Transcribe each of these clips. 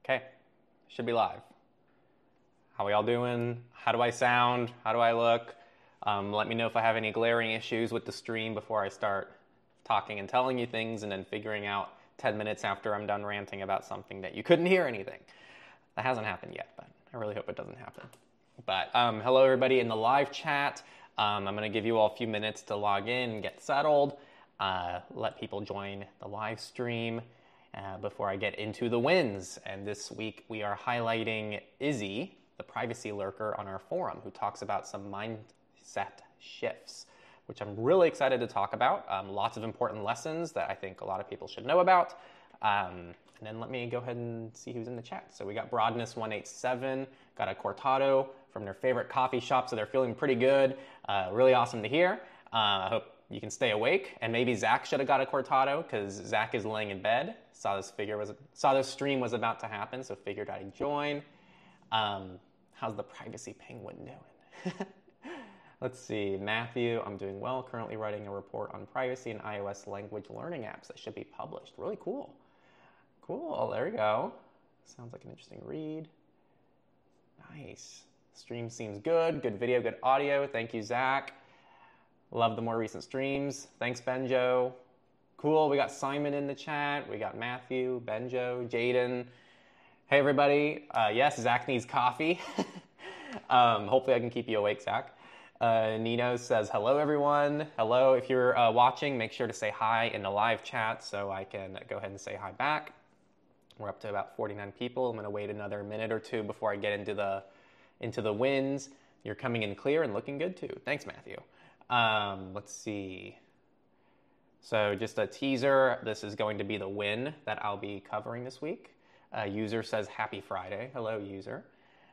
Okay, should be live. How we all doing? How do I sound? How do I look? Let me know if I have any glaring issues with the stream before I start talking and telling you things and then figuring out 10 minutes after I'm done ranting about something that you couldn't hear anything. That hasn't happened yet, but I really hope it doesn't happen. But hello everybody in the live chat. I'm going to give you all a few minutes to log in and get settled. Let people join the live stream before I get into the wins. And this week we are highlighting Izzy, the privacy lurker on our forum, who talks about some mindset shifts, which I'm really excited to talk about. Lots of important lessons that I think a lot of people should know about. And then let me go ahead and see who's in the chat. So we got Broadness187, got a cortado from their favorite coffee shop, so they're feeling pretty good. Really awesome to hear. I hope you can stay awake. And maybe Zach should have got a cortado because Zach is laying in bed. Saw this stream was about to happen, so figured I'd join. How's the privacy penguin doing? Let's see, Matthew, I'm doing well. Currently writing a report on privacy and iOS language learning apps that should be published. Really cool. Cool, there you go. Sounds like an interesting read. Nice. Stream seems good. Good video, good audio. Thank you, Zach. Love the more recent streams. Thanks, Benjo. Cool, we got Simon in the chat. We got Matthew, Benjo, Jaden. Hey, everybody. Yes, Zach needs coffee. Hopefully I can keep you awake, Zach. Nino says, hello, everyone. Hello. If you're watching, make sure to say hi in the live chat so I can go ahead and say hi back. We're up to about 49 people. I'm going to wait another minute or two before I get into the wins. You're coming in clear and looking good, too. Thanks, Matthew. Let's see. So just a teaser. This is going to be the win that I'll be covering this week. User says, happy Friday. Hello, user.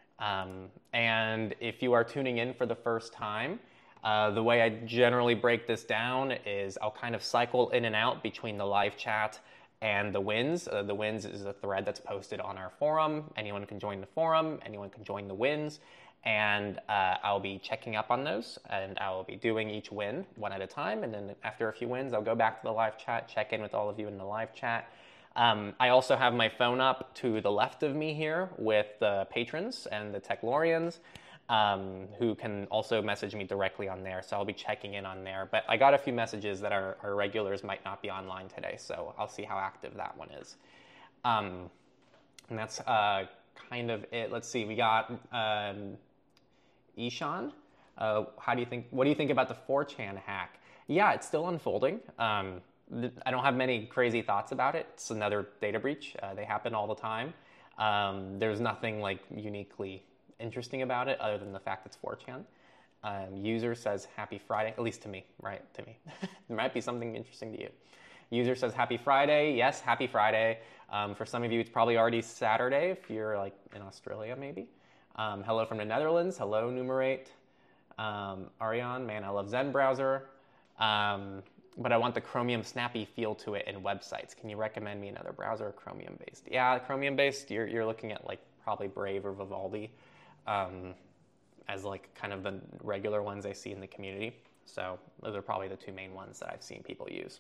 And if you are tuning in for the first time, the way I generally break this down is I'll kind of cycle in and out between the live chat and the wins. The wins is a thread that's posted on our forum. Anyone can join the forum. Anyone can join the wins. And I'll be checking up on those. And I will be doing each win one at a time. And then after a few wins, I'll go back to the live chat, check in with all of you in the live chat. I also have my phone up to the left of me here with the patrons and the Techlorians who can also message me directly on there. So I'll be checking in on there. But I got a few messages that our regulars might not be online today. So I'll see how active that one is. And that's kind of it. Let's see. We got Ishan. What do you think about the 4chan hack? Yeah, it's still unfolding. I don't have many crazy thoughts about it. It's another data breach. They happen all the time. There's nothing like uniquely interesting about it other than the fact it's 4chan. User says happy Friday, at least to me, right? To me. There might be something interesting to you. User says happy Friday. Yes, happy Friday. For some of you, it's probably already Saturday if you're like in Australia maybe. Hello from the Netherlands. Hello, Numerate. Ariane, man, I love Zen browser. But I want the Chromium snappy feel to it in websites. Can you recommend me another browser, Chromium-based? Yeah, Chromium-based, you're looking at like probably Brave or Vivaldi as like kind of the regular ones I see in the community. So those are probably the two main ones that I've seen people use.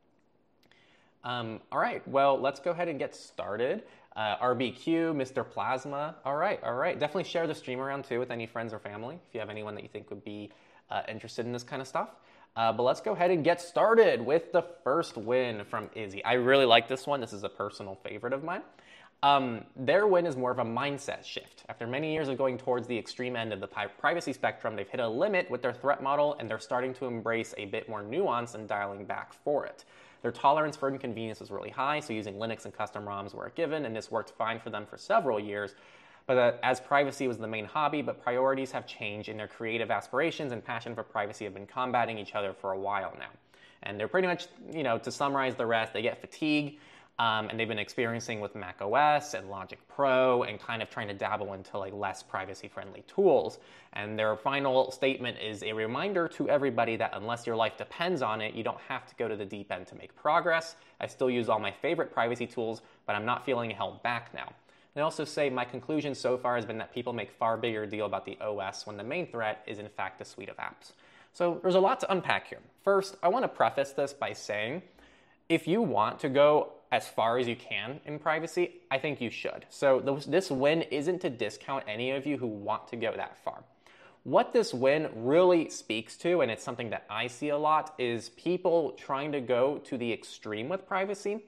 All right, well, let's go ahead and get started. RBQ, Mr. Plasma. All right. Definitely share the stream around too with any friends or family if you have anyone that you think would be interested in this kind of stuff. But let's go ahead and get started with the first win from Izzy. I really like this one. This is a personal favorite of mine. Their win is more of a mindset shift. After many years of going towards the extreme end of the privacy spectrum, they've hit a limit with their threat model, and they're starting to embrace a bit more nuance and dialing back for it. Their tolerance for inconvenience is really high, so using Linux and custom ROMs were a given, and this worked fine for them for several years. But as privacy was the main hobby, but priorities have changed, and their creative aspirations and passion for privacy have been combating each other for a while now. And they're pretty much, to summarize the rest, they get fatigue, and they've been experiencing with Mac OS and Logic Pro and kind of trying to dabble into like less privacy-friendly tools. And their final statement is a reminder to everybody that unless your life depends on it, you don't have to go to the deep end to make progress. I still use all my favorite privacy tools, but I'm not feeling held back now. They also say, my conclusion so far has been that people make far bigger deal about the OS when the main threat is in fact a suite of apps. So there's a lot to unpack here. First, I want to preface this by saying, if you want to go as far as you can in privacy, I think you should. So this win isn't to discount any of you who want to go that far. What this win really speaks to, and it's something that I see a lot, is people trying to go to the extreme with privacy.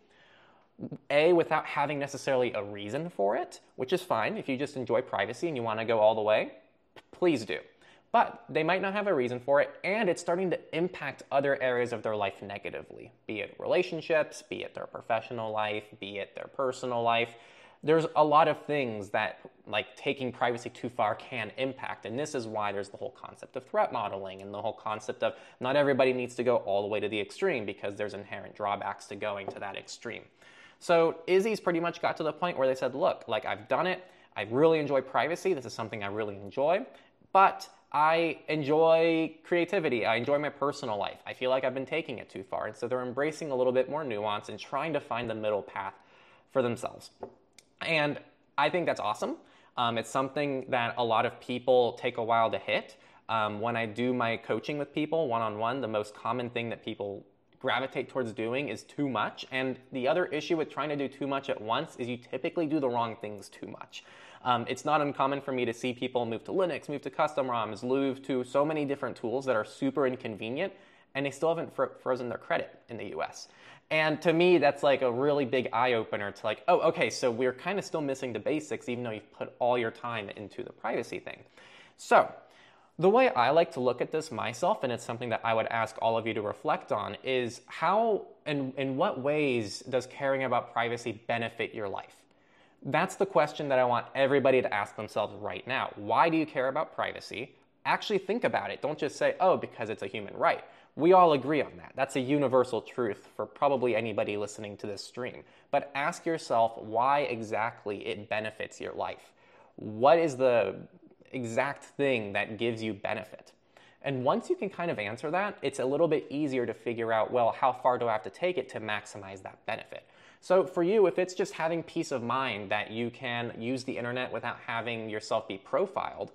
Without having necessarily a reason for it, which is fine. If you just enjoy privacy and you want to go all the way, please do. But they might not have a reason for it, and it's starting to impact other areas of their life negatively, be it relationships, be it their professional life, be it their personal life. There's a lot of things that, like, taking privacy too far can impact, and this is why there's the whole concept of threat modeling and the whole concept of not everybody needs to go all the way to the extreme because there's inherent drawbacks to going to that extreme. So Izzy's pretty much got to the point where they said, look, like, I've done it. I really enjoy privacy. This is something I really enjoy. But I enjoy creativity. I enjoy my personal life. I feel like I've been taking it too far. And so they're embracing a little bit more nuance and trying to find the middle path for themselves. And I think that's awesome. It's something that a lot of people take a while to hit. When I do my coaching with people one-on-one, the most common thing that people gravitate towards doing is too much. And the other issue with trying to do too much at once is you typically do the wrong things too much. It's not uncommon for me to see people move to Linux, move to custom ROMs, move to so many different tools that are super inconvenient, and they still haven't frozen their credit in the US. And to me, that's like a really big eye-opener to like, oh, okay, so we're kind of still missing the basics even though you've put all your time into the privacy thing. So the way I like to look at this myself, and it's something that I would ask all of you to reflect on, is how and in what ways does caring about privacy benefit your life? That's the question that I want everybody to ask themselves right now. Why do you care about privacy? Actually think about it. Don't just say, oh, because it's a human right. We all agree on that. That's a universal truth for probably anybody listening to this stream. But ask yourself why exactly it benefits your life. What is the exact thing that gives you benefit? And once you can kind of answer that, it's a little bit easier to figure out, well, how far do I have to take it to maximize that benefit? So for you, if it's just having peace of mind that you can use the internet without having yourself be profiled,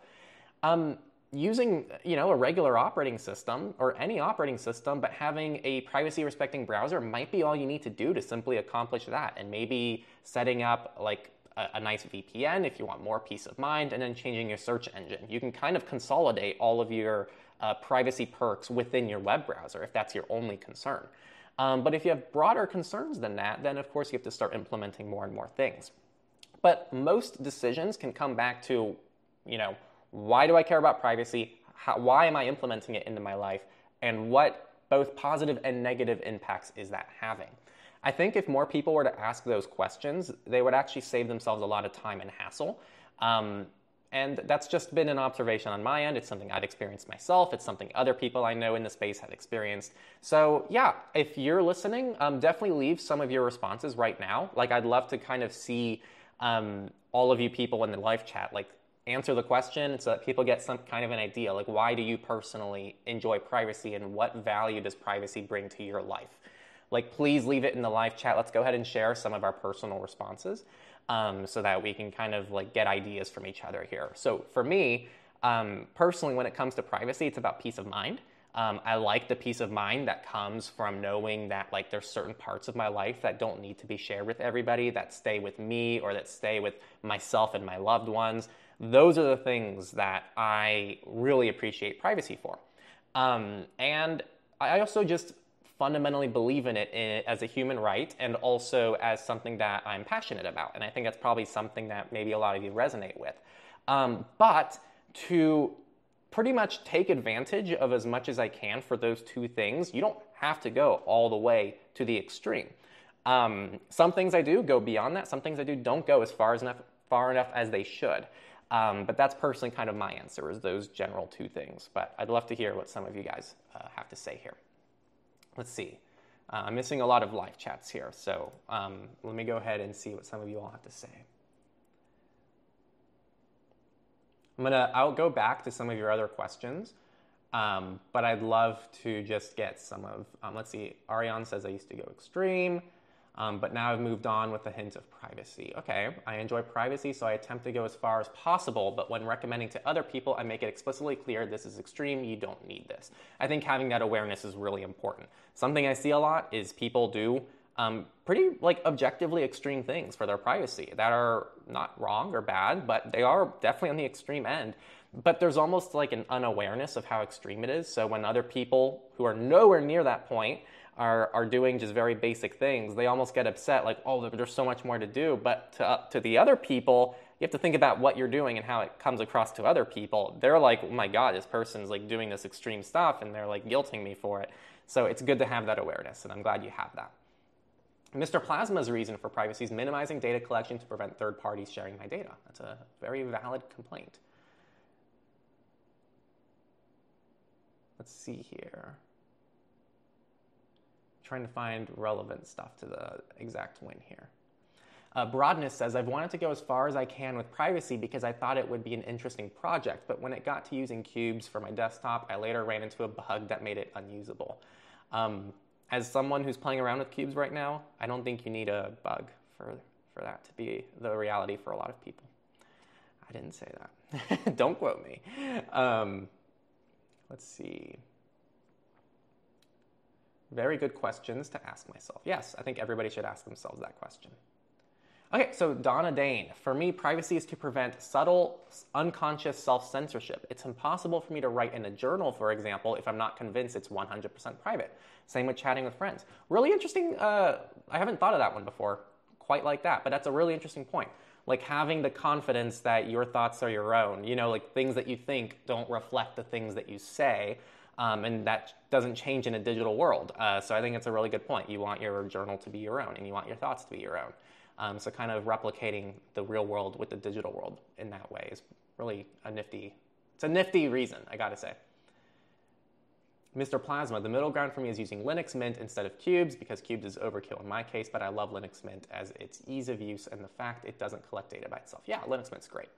using, a regular operating system or any operating system, but having a privacy respecting browser might be all you need to do to simply accomplish that. And maybe setting up like a nice VPN if you want more peace of mind, and then changing your search engine. You can kind of consolidate all of your privacy perks within your web browser if that's your only concern. But if you have broader concerns than that, then of course you have to start implementing more and more things. But most decisions can come back to, why do I care about privacy? Why am I implementing it into my life? And what both positive and negative impacts is that having? I think if more people were to ask those questions, they would actually save themselves a lot of time and hassle. And that's just been an observation on my end. It's something I've experienced myself. It's something other people I know in the space have experienced. So yeah, if you're listening, definitely leave some of your responses right now. Like, I'd love to kind of see all of you people in the live chat, like, answer the question so that people get some kind of an idea. Like, why do you personally enjoy privacy, and what value does privacy bring to your life? Like, please leave it in the live chat. Let's go ahead and share some of our personal responses so that we can kind of like get ideas from each other here. So for me, personally, when it comes to privacy, it's about peace of mind. I like the peace of mind that comes from knowing that like there's certain parts of my life that don't need to be shared with everybody, that stay with me or that stay with myself and my loved ones. Those are the things that I really appreciate privacy for. And I also just fundamentally believe in it as a human right, and also as something that I'm passionate about. And I think that's probably something that maybe a lot of you resonate with. But to pretty much take advantage of as much as I can for those two things, you don't have to go all the way to the extreme. Some things I do go beyond that. Some things I do don't go as far enough as they should. But that's personally kind of my answer, is those general two things. But I'd love to hear what some of you guys have to say here. Let's see. I'm missing a lot of live chats here, so let me go ahead and see what some of you all have to say. I'll go back to some of your other questions, but I'd love to just get some of, let's see, Ariane says I used to go extreme, but now I've moved on with a hint of privacy. Okay, I enjoy privacy, so I attempt to go as far as possible, but when recommending to other people, I make it explicitly clear this is extreme, you don't need this. I think having that awareness is really important. Something I see a lot is people do pretty like objectively extreme things for their privacy that are not wrong or bad, but they are definitely on the extreme end. But there's almost like an unawareness of how extreme it is. So when other people who are nowhere near that point are doing just very basic things, they almost get upset, like, oh, there's so much more to do. But to the other people, you have to think about what you're doing and how it comes across to other people. They're like, oh my God, this person's like doing this extreme stuff, and they're like guilting me for it. So it's good to have that awareness, and I'm glad you have that. Mr. Plasma's reason for privacy is minimizing data collection to prevent third parties sharing my data. That's a very valid complaint. Let's see here. Trying to find relevant stuff to the exact win here. Broadness says, I've wanted to go as far as I can with privacy because I thought it would be an interesting project, but when it got to using cubes for my desktop, I later ran into a bug that made it unusable. As someone who's playing around with cubes right now, I don't think you need a bug for that to be the reality for a lot of people. I didn't say that. Don't quote me. Let's see. Very good questions to ask myself. Yes, I think everybody should ask themselves that question. Okay, so Donna Dane. For me, privacy is to prevent subtle, unconscious self-censorship. It's impossible for me to write in a journal, for example, if I'm not convinced it's 100% private. Same with chatting with friends. Really interesting. I haven't thought of that one before, quite like that, but that's a really interesting point. Like having the confidence that your thoughts are your own, like things that you think don't reflect the things that you say, and that doesn't change in a digital world. So I think it's a really good point. You want your journal to be your own, and you want your thoughts to be your own. So kind of replicating the real world with the digital world in that way is really it's a nifty reason, I gotta say. Mr. Plasma, the middle ground for me is using Linux Mint instead of Cubes because Cubes is overkill in my case, but I love Linux Mint as its ease of use and the fact it doesn't collect data by itself. Yeah, Linux Mint's great.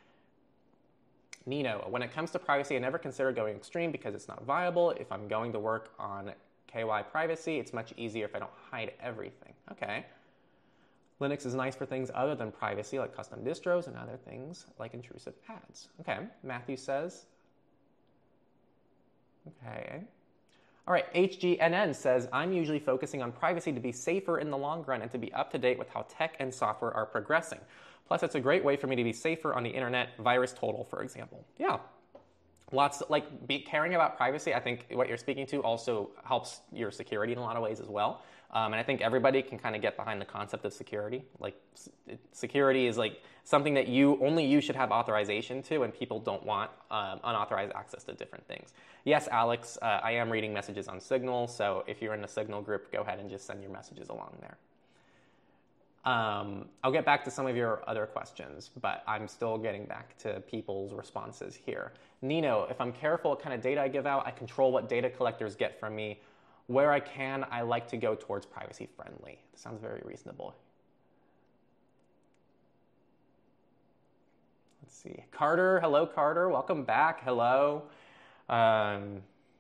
Nino, when it comes to privacy, I never consider going extreme because it's not viable. If I'm going to work on KY privacy, it's much easier if I don't hide everything. Okay. Linux is nice for things other than privacy, like custom distros and other things like intrusive ads. Okay, Matthew says. Okay. All right, HGNN says, I'm usually focusing on privacy to be safer in the long run and to be up to date with how tech and software are progressing. Plus, it's a great way for me to be safer on the internet, VirusTotal, for example. Yeah. Caring about privacy, I think what you're speaking to also helps your security in a lot of ways as well. And I think everybody can kind of get behind the concept of security. Like, security is like something that only you should have authorization to, and people don't want unauthorized access to different things. Yes, Alex, I am reading messages on Signal, so if you're in a Signal group, go ahead and just send your messages along there. I'll get back to some of your other questions, but I'm still getting back to people's responses here. Nino, if I'm careful what kind of data I give out, I control what data collectors get from me. Where I can, I like to go towards privacy friendly. That sounds very reasonable. Let's see. Carter, hello, Carter. Welcome back. Hello. Yeah.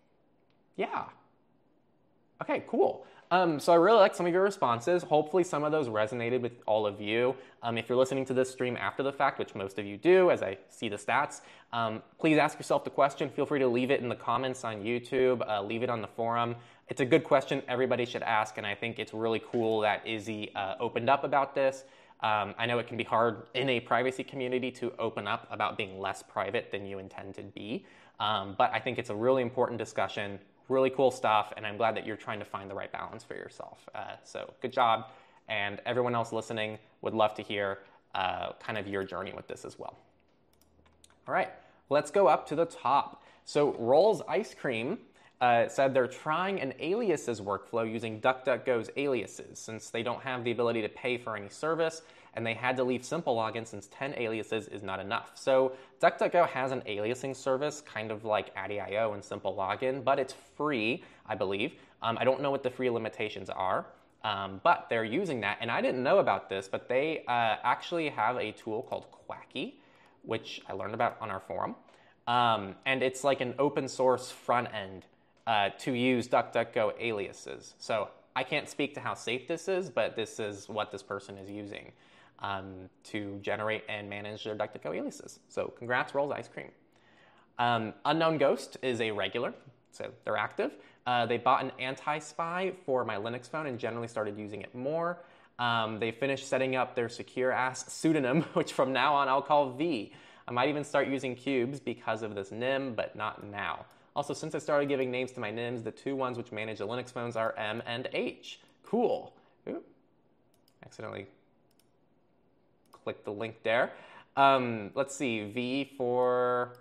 Okay, cool. So I really like some of your responses. Hopefully some of those resonated with all of you. If you're listening to this stream after the fact, which most of you do, as I see the stats, please ask yourself the question. Feel free to leave it in the comments on YouTube, leave it on the forum. It's a good question everybody should ask, and I think it's really cool that Izzy opened up about this. I know it can be hard in a privacy community to open up about being less private than you intend to be, but I think it's a really important discussion. Really cool stuff, and I'm glad that you're trying to find the right balance for yourself. So good job, and everyone else listening would love to hear kind of your journey with this as well. All right, let's go up to the top. So Rolls Ice Cream said they're trying an aliases workflow using DuckDuckGo's aliases since they don't have the ability to pay for any service, and they had to leave simple login since 10 aliases is not enough. So DuckDuckGo has an aliasing service, kind of like Addy.io and Simple Login, but it's free, I believe. I don't know what the free limitations are, but they're using that. And I didn't know about this, but they actually have a tool called Quacky, which I learned about on our forum. And it's like an open source front end to use DuckDuckGo aliases. So I can't speak to how safe this is, but this is what this person is using to generate and manage their DuckDuckGo aliases. So congrats, Rolls Ice Cream. Unknown Ghost is a regular, so they're active. They bought an anti-spy for my Linux phone and generally started using it more. They finished setting up their secure-ass pseudonym, which from now on I'll call V. I might even start using cubes because of this nym, but not now. Also, since I started giving names to my nyms, the two ones which manage the Linux phones are M and H. Cool. Ooh, accidentally clicked the link there. Let's see, V for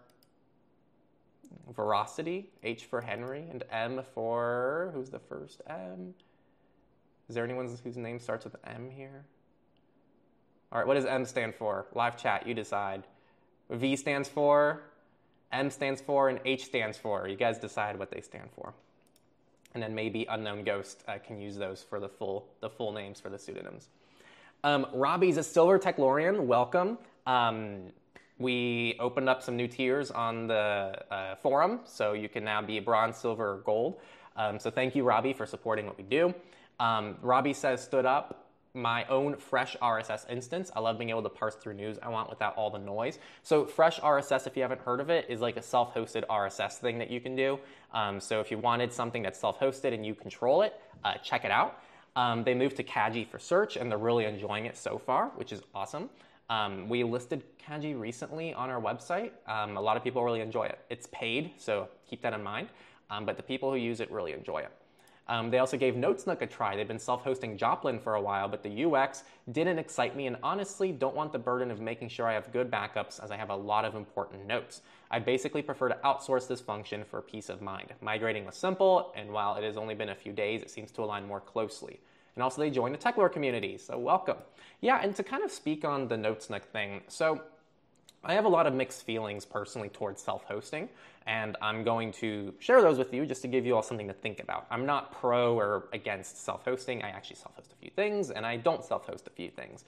Veracity, H for Henry, and M for, who's the first M? Is there anyone whose name starts with M here? All right, what does M stand for? Live chat, you decide. V stands for, M stands for, and H stands for. You guys decide what they stand for. And then maybe Unknown Ghost can use those for the full names for the pseudonyms. Robbie's a Silver Techlorian, welcome. We opened up some new tiers on the forum, so you can now be bronze, silver, or gold. So thank you, Robbie, for supporting what we do. Robbie says, stood up my own Fresh RSS instance. I love being able to parse through news I want without all the noise. So Fresh RSS, if you haven't heard of it, is like a self-hosted RSS thing that you can do. So if you wanted something that's self-hosted and you control it, check it out. They moved to Kaji for search, and they're really enjoying it so far, which is awesome. We listed Kaji recently on our website. A lot of people really enjoy it. It's paid, so keep that in mind. But the people who use it really enjoy it. They also gave NoteSnook a try. They've been self-hosting Joplin for a while, but the UX didn't excite me and honestly don't want the burden of making sure I have good backups as I have a lot of important notes. I basically prefer to outsource this function for peace of mind. Migrating was simple, and while it has only been a few days, it seems to align more closely. And also they joined the TechLore community, so welcome. Yeah, and to kind of speak on the NoteSnook thing, so I have a lot of mixed feelings personally towards self-hosting, and I'm going to share those with you just to give you all something to think about. I'm not pro or against self-hosting. I actually self-host a few things, and I don't self-host a few things.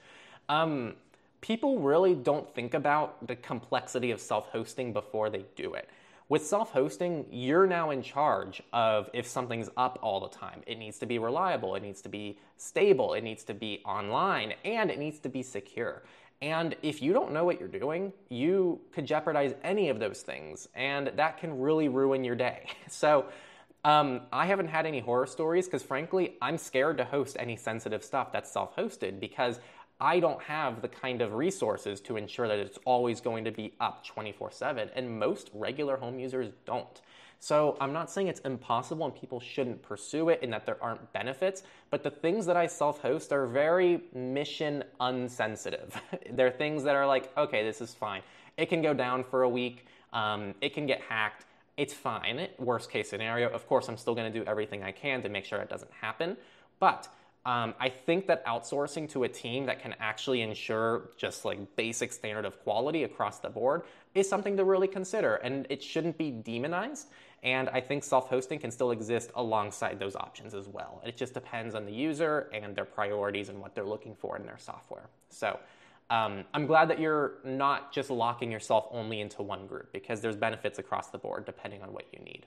People really don't think about the complexity of self-hosting before they do it. With self-hosting, you're now in charge of if something's up all the time. It needs to be reliable, it needs to be stable, it needs to be online, and it needs to be secure. And if you don't know what you're doing, you could jeopardize any of those things, and that can really ruin your day. So I haven't had any horror stories because, frankly, I'm scared to host any sensitive stuff that's self-hosted because I don't have the kind of resources to ensure that it's always going to be up 24/7, and most regular home users don't. So I'm not saying it's impossible and people shouldn't pursue it and that there aren't benefits, but the things that I self-host are very mission unsensitive. They're things that are like, okay, this is fine. It can go down for a week. It can get hacked. It's fine. Worst case scenario. Of course, I'm still going to do everything I can to make sure it doesn't happen. But I think that outsourcing to a team that can actually ensure just like basic standard of quality across the board is something to really consider, and it shouldn't be demonized. And I think self-hosting can still exist alongside those options as well. It just depends on the user and their priorities and what they're looking for in their software. So I'm glad that you're not just locking yourself only into one group because there's benefits across the board depending on what you need.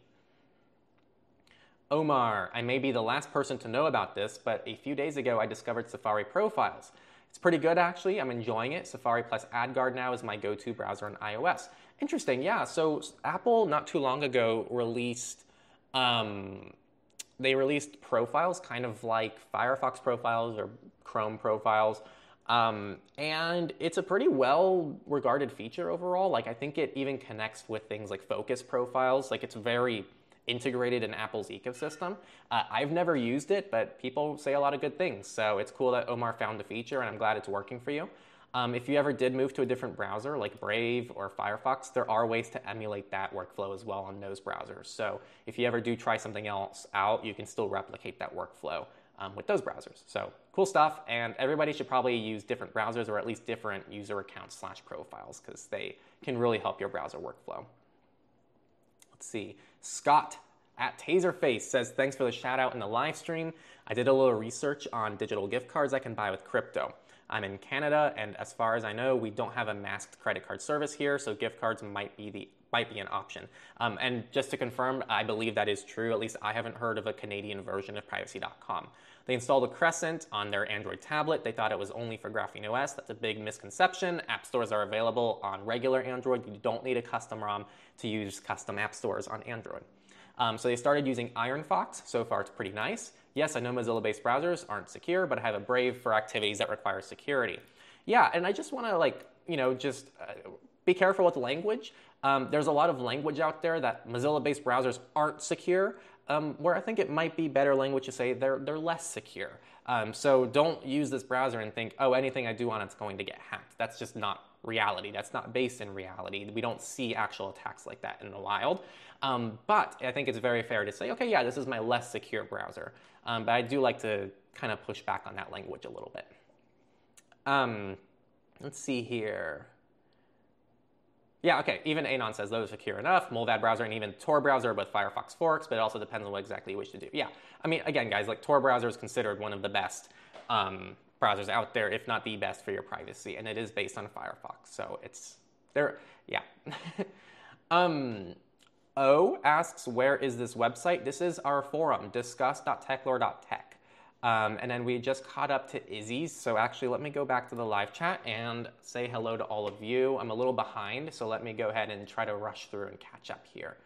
Omar, I may be the last person to know about this, but a few days ago I discovered Safari Profiles. It's pretty good actually, I'm enjoying it. Safari plus AdGuard now is my go-to browser on iOS. Interesting, yeah, so Apple not too long ago released, they released profiles kind of like Firefox profiles or Chrome profiles. And it's a pretty well-regarded feature overall. Like I think it even connects with things like focus profiles. Like it's very integrated in Apple's ecosystem. I've never used it, but people say a lot of good things. So it's cool that Omar found the feature, and I'm glad it's working for you. If you ever did move to a different browser, like Brave or Firefox, there are ways to emulate that workflow as well on those browsers. So if you ever do try something else out, you can still replicate that workflow with those browsers. So cool stuff, and everybody should probably use different browsers or at least different user accounts / profiles because they can really help your browser workflow. Let's see. Scott at Taserface says, thanks for the shout out in the live stream. I did a little research on digital gift cards I can buy with crypto. I'm in Canada, and as far as I know, we don't have a masked credit card service here, so gift cards might be an option. And just to confirm, I believe that is true. At least I haven't heard of a Canadian version of Privacy.com. They installed a Crescent on their Android tablet. They thought it was only for Graphene OS. That's a big misconception. App stores are available on regular Android. You don't need a custom ROM to use custom app stores on Android. So they started using IronFox. So far, it's pretty nice. Yes, I know Mozilla-based browsers aren't secure, but I have a Brave for activities that require security. Yeah, and I just want to just be careful with the language. There's a lot of language out there that Mozilla-based browsers aren't secure, where I think it might be better language to say they're less secure. So don't use this browser and think, oh, anything I do on it's going to get hacked. That's just not reality. That's not based in reality. We don't see actual attacks like that in the wild. But I think it's very fair to say, okay, yeah, this is my less secure browser. But I do like to kind of push back on that language a little bit. Let's see here. Yeah, okay, even Anon says those are secure enough. Mullvad browser and even Tor browser are both Firefox forks, but it also depends on what exactly you wish to do. Yeah, I mean, again, guys, like Tor browser is considered one of the best browsers out there, if not the best for your privacy, and it is based on Firefox, so it's there. Yeah. O asks, where is this website? This is our forum, discuss.techlore.tech. And then we just caught up to Izzy's. So actually, let me go back to the live chat and say hello to all of you. I'm a little behind, so let me go ahead and try to rush through and catch up here.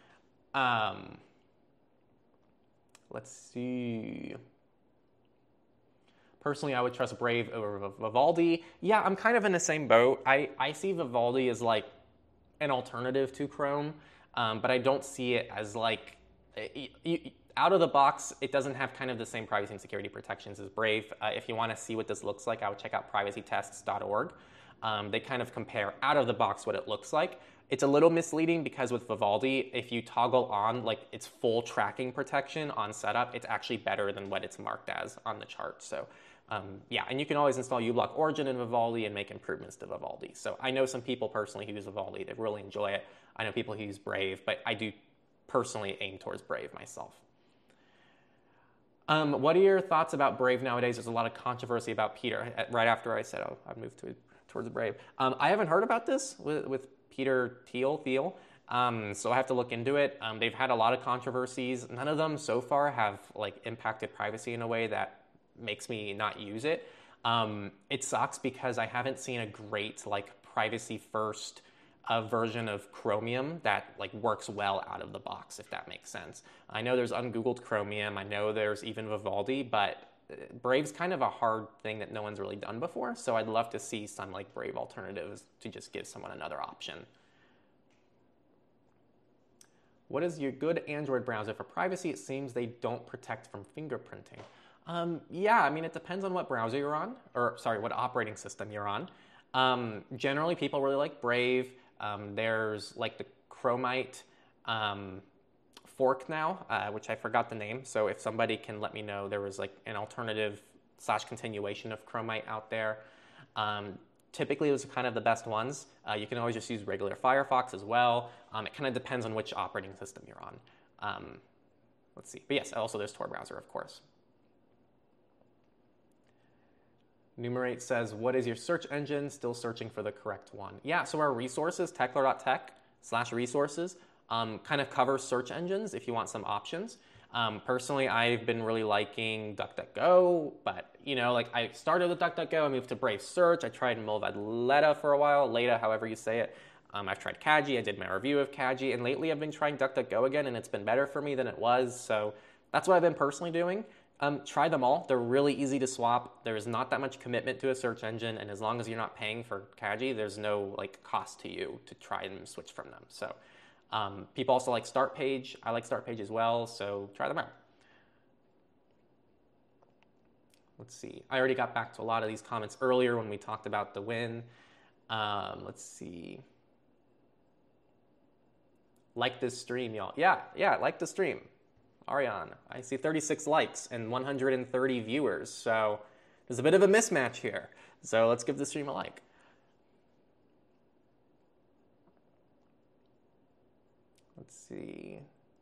Let's see. Personally, I would trust Brave over Vivaldi. Yeah, I'm kind of in the same boat. I see Vivaldi as like an alternative to Chrome, but I don't see it as like... out of the box, it doesn't have kind of the same privacy and security protections as Brave. If you want to see what this looks like, I would check out privacytests.org. They kind of compare out of the box what it looks like. It's a little misleading because with Vivaldi, if you toggle on like its full tracking protection on setup, it's actually better than what it's marked as on the chart. So yeah, and you can always install uBlock Origin in Vivaldi and make improvements to Vivaldi. So I know some people personally who use Vivaldi, they really enjoy it. I know people who use Brave, but I do personally aim towards Brave myself. What are your thoughts about Brave nowadays? There's a lot of controversy about Peter. Right after I said, oh, I've moved towards Brave. I haven't heard about this with Peter Thiel. So I have to look into it. They've had a lot of controversies. None of them so far have like impacted privacy in a way that makes me not use it. It sucks because I haven't seen a great like privacy first version of Chromium that like works well out of the box, if that makes sense. I know there's ungoogled Chromium. I know there's even Vivaldi, but Brave's kind of a hard thing that no one's really done before. So I'd love to see some like Brave alternatives to just give someone another option. What is your good Android browser for privacy? It seems they don't protect from fingerprinting. Yeah, I mean, it depends on what browser you're on, or sorry, what operating system you're on. Generally, people really like Brave. There's like the Chromite fork now, which I forgot the name. So if somebody can let me know, there was like an alternative / continuation of Chromite out there. Typically, those are kind of the best ones. You can always just use regular Firefox as well. It kind of depends on which operating system you're on. Let's see. But yes, also there's Tor browser, of course. Numerate says, what is your search engine? Still searching for the correct one. Yeah, so our resources, techlore.tech/resources, kind of covers search engines if you want some options. Personally, I've been really liking DuckDuckGo, but you know, like I started with DuckDuckGo, I moved to Brave Search, I tried Mullvad Leda for a while, Leda, however you say it. I've tried Kaji, I did my review of Kaji, and lately I've been trying DuckDuckGo again, and it's been better for me than it was, so that's what I've been personally doing. Try them all. They're really easy to swap. There's not that much commitment to a search engine, and as long as you're not paying for Kaji, there's no like cost to you to try and switch from them. So people also like StartPage. I like StartPage as well, so try them out. Let's see. I already got back to a lot of these comments earlier when we talked about the win. Let's see. Like this stream, y'all. Yeah, like the stream. Ariane, I see 36 likes and 130 viewers, so there's a bit of a mismatch here. So let's give the stream a like. Let's see.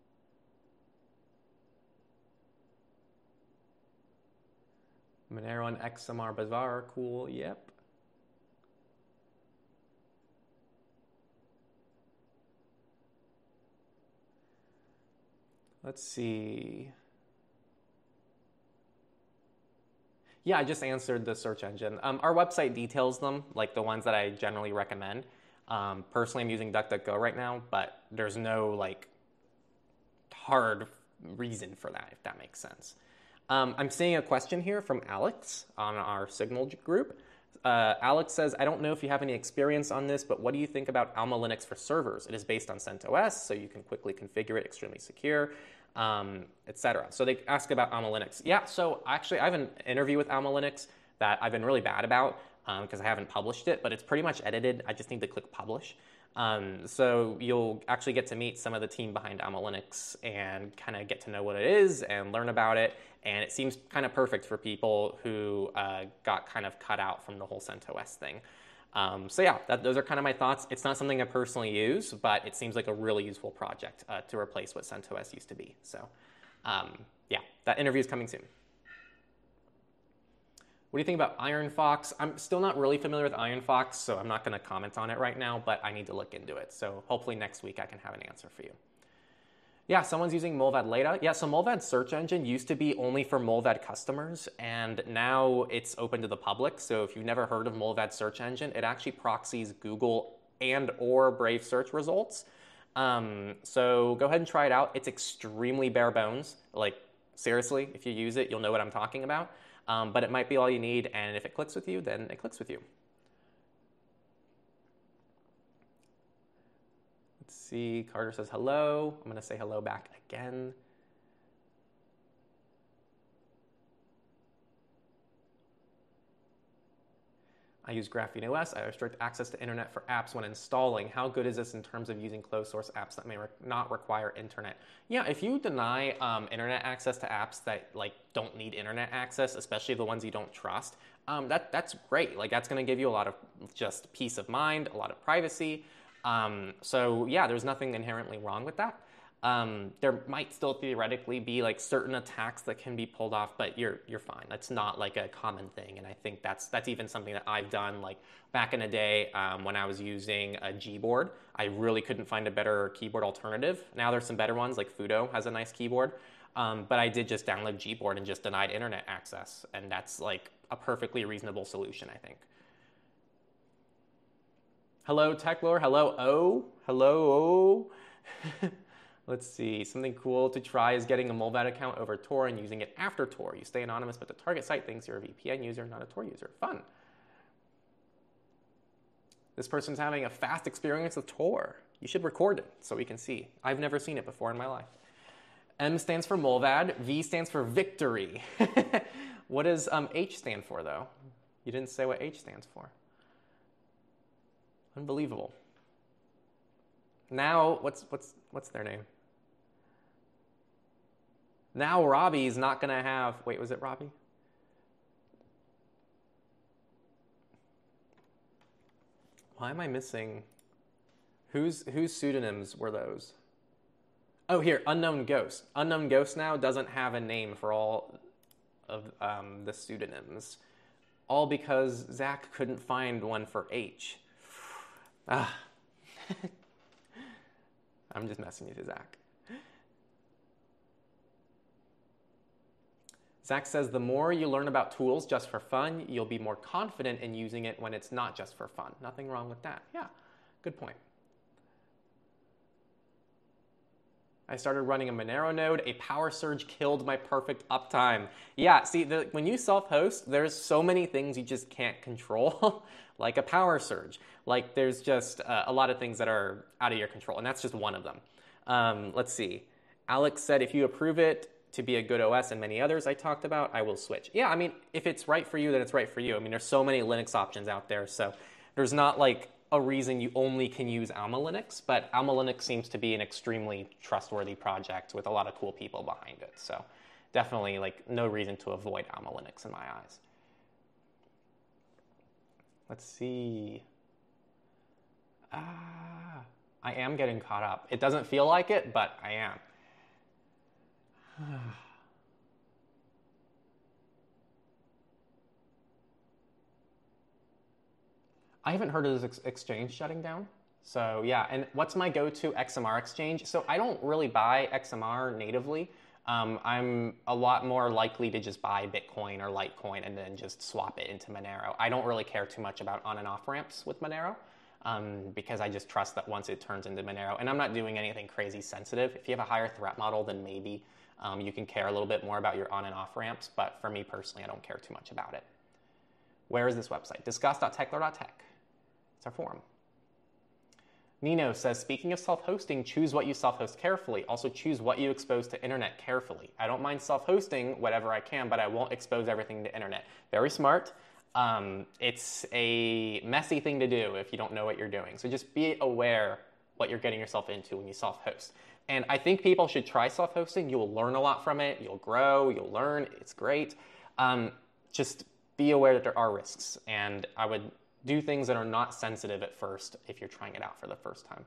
Monero and XMR Bazaar, cool, yep. Let's see. Yeah, I just answered the search engine. Our website details them, like the ones that I generally recommend. Personally, I'm using DuckDuckGo right now, but there's no like hard reason for that, if that makes sense. I'm seeing a question here from Alex on our Signal group. Alex says, I don't know if you have any experience on this, but what do you think about Alma Linux for servers? It is based on CentOS, so you can quickly configure it, extremely secure, etc. So they ask about Alma Linux. Yeah, so actually I have an interview with Alma Linux that I've been really bad about because I haven't published it, but it's pretty much edited. I just need to click publish. So you'll actually get to meet some of the team behind Alma Linux and kind of get to know what it is and learn about it. And it seems kind of perfect for people who got kind of cut out from the whole CentOS thing. So yeah, those are kind of my thoughts. It's not something I personally use, but it seems like a really useful project to replace what CentOS used to be. So yeah, that interview is coming soon. What do you think about IronFox? I'm still not really familiar with IronFox, so I'm not going to comment on it right now, but I need to look into it. So hopefully next week I can have an answer for you. Yeah, someone's using Mullvad Leda. Yeah, so Mullvad search engine used to be only for Mullvad customers, and now it's open to the public. So if you've never heard of Mullvad search engine, it actually proxies Google and or Brave search results. So go ahead and try it out. It's extremely bare bones. Like, seriously, if you use it, you'll know what I'm talking about. But it might be all you need, and if it clicks with you, then it clicks with you. Let's see, Carter says hello. I'm gonna say hello back again. I use Graphene OS. I restrict access to internet for apps when installing. How good is this in terms of using closed source apps that may not require internet? Yeah, if you deny internet access to apps that like don't need internet access, especially the ones you don't trust, that's great. Like that's going to give you a lot of just peace of mind, a lot of privacy. So yeah, there's nothing inherently wrong with that. There might still theoretically be like certain attacks that can be pulled off, but you're fine. That's not like a common thing, and I think that's even something that I've done. Like back in the day when I was using a Gboard, I really couldn't find a better keyboard alternative. Now there's some better ones, like Fudo has a nice keyboard, but I did just download Gboard and just denied internet access, and that's like a perfectly reasonable solution, I think. Hello, TechLore. Hello, O. Hello, O. Let's see, something cool to try is getting a Mullvad account over Tor and using it after Tor. You stay anonymous, but the target site thinks you're a VPN user, not a Tor user. Fun. This person's having a fast experience with Tor. You should record it so we can see. I've never seen it before in my life. M stands for Mullvad. V stands for victory. What does H stand for, though? You didn't say what H stands for. Unbelievable. Now, what's their name? Now Robbie's not going to have... Wait, was it Robbie? Why am I missing... Whose pseudonyms were those? Oh, here, Unknown Ghost. Unknown Ghost now doesn't have a name for all of the pseudonyms. All because Zach couldn't find one for H. Ah. I'm just messing with you, Zach. Zach says, the more you learn about tools just for fun, you'll be more confident in using it when it's not just for fun. Nothing wrong with that. Yeah, good point. I started running a Monero node. A power surge killed my perfect uptime. Yeah, see, when you self-host, there's so many things you just can't control, like a power surge. Like there's just a lot of things that are out of your control, and that's just one of them. Let's see. Alex said, if you approve it to be a good OS and many others I talked about, I will switch. Yeah, I mean, if it's right for you, then it's right for you. I mean, there's so many Linux options out there, so there's not like a reason you only can use Alma Linux, but Alma Linux seems to be an extremely trustworthy project with a lot of cool people behind it. So definitely like no reason to avoid Alma Linux in my eyes. Let's see. I am getting caught up. It doesn't feel like it, but I am. I haven't heard of this exchange shutting down. So yeah, and what's my go-to XMR exchange? So I don't really buy XMR natively. I'm a lot more likely to just buy Bitcoin or Litecoin and then just swap it into Monero. I don't really care too much about on and off ramps with Monero. because I just trust that once it turns into Monero, and I'm not doing anything crazy sensitive. If you have a higher threat model, then maybe you can care a little bit more about your on and off ramps, but for me personally, I don't care too much about it. Where is this website? Discuss.techlore.tech. It's our forum. Nino says, speaking of self-hosting, choose what you self-host carefully. Also choose what you expose to internet carefully. I don't mind self-hosting whatever I can, but I won't expose everything to internet. Very smart. It's a messy thing to do if you don't know what you're doing. So just be aware what you're getting yourself into when you self-host. And I think people should try self-hosting. You'll learn a lot from it. You'll grow. You'll learn. It's great. Just be aware that there are risks. And I would do things that are not sensitive at first if you're trying it out for the first time.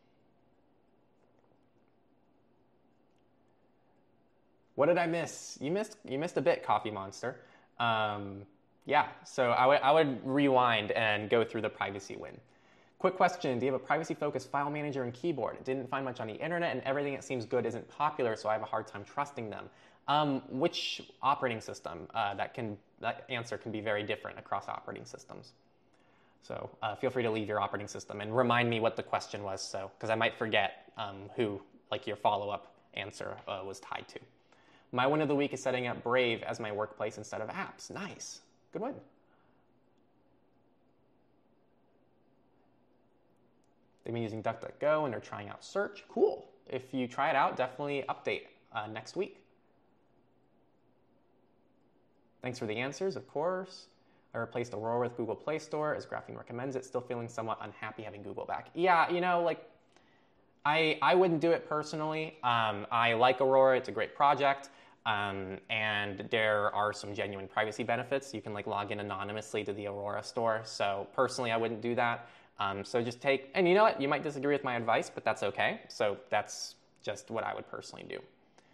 What did I miss? You missed a bit, Coffee Monster. Yeah, so I would rewind and go through the privacy win. Quick question, do you have a privacy-focused file manager and keyboard? Didn't find much on the internet, and everything that seems good isn't popular, so I have a hard time trusting them. Which operating system? That answer can be very different across operating systems. So feel free to leave your operating system and remind me what the question was, so because I might forget who your follow-up answer was tied to. My win of the week is setting up Brave as my workplace instead of apps. Nice. Good win. They've been using DuckDuckGo and they're trying out search. Cool. If you try it out, definitely update next week. Thanks for the answers, of course. I replaced Aurora with Google Play Store as Graphene recommends it. Still feeling somewhat unhappy having Google back. Yeah, I wouldn't do it personally. I like Aurora. It's a great project. And there are some genuine privacy benefits. You can log in anonymously to the Aurora store. So personally, I wouldn't do that. So just and you know what? You might disagree with my advice, but that's okay. So that's just what I would personally do.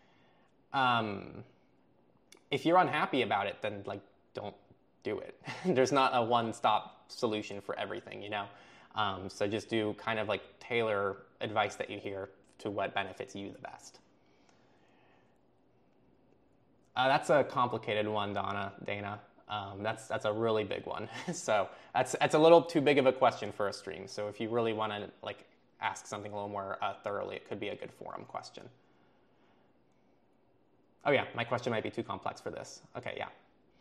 If you're unhappy about it, then don't do it. There's not a one-stop solution for everything, So just do kind of tailor advice that you hear to what benefits you the best. That's a complicated one, Dana. That's a really big one. So that's a little too big of a question for a stream. So if you really want to ask something a little more thoroughly, it could be a good forum question. Oh yeah, my question might be too complex for this. Okay, yeah.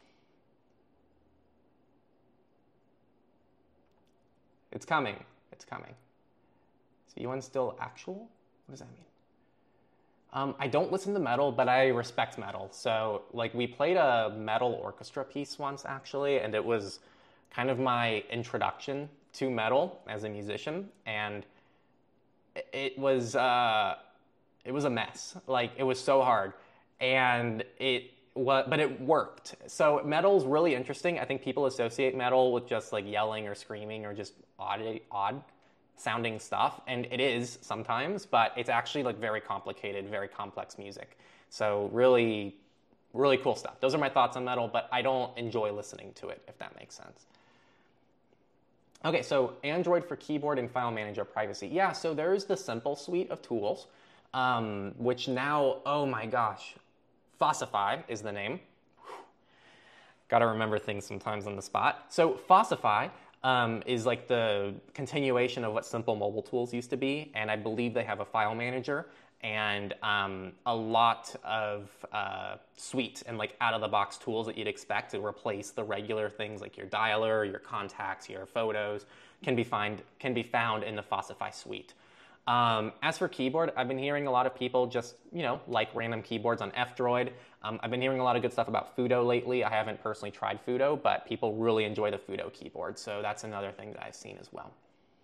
It's coming. It's coming. So you still actual? What does that mean? I don't listen to metal, but I respect metal. So we played a metal orchestra piece once actually, and it was kind of my introduction to metal as a musician, and it was a mess. It was so hard, and but it worked. So metal's really interesting. I think people associate metal with just yelling or screaming or just odd sounding stuff, and it is sometimes, but it's actually very complicated, very complex music. So really, really cool stuff. Those are my thoughts on metal, but I don't enjoy listening to it, if that makes sense. Okay, so Android for keyboard and file manager privacy. Yeah, so there's the simple suite of tools, which now, oh my gosh, Fossify is the name. Got to remember things sometimes on the spot. So Fossify is the continuation of what Simple Mobile Tools used to be, and I believe they have a file manager and a lot of suite and out-of-the-box tools that you'd expect to replace the regular things like your dialer, your contacts, your photos can be found in the Fossify suite. As for keyboard, I've been hearing a lot of people just, random keyboards on F-Droid. I've been hearing a lot of good stuff about Fudo lately. I haven't personally tried Fudo, but people really enjoy the Fudo keyboard, so that's another thing that I've seen as well.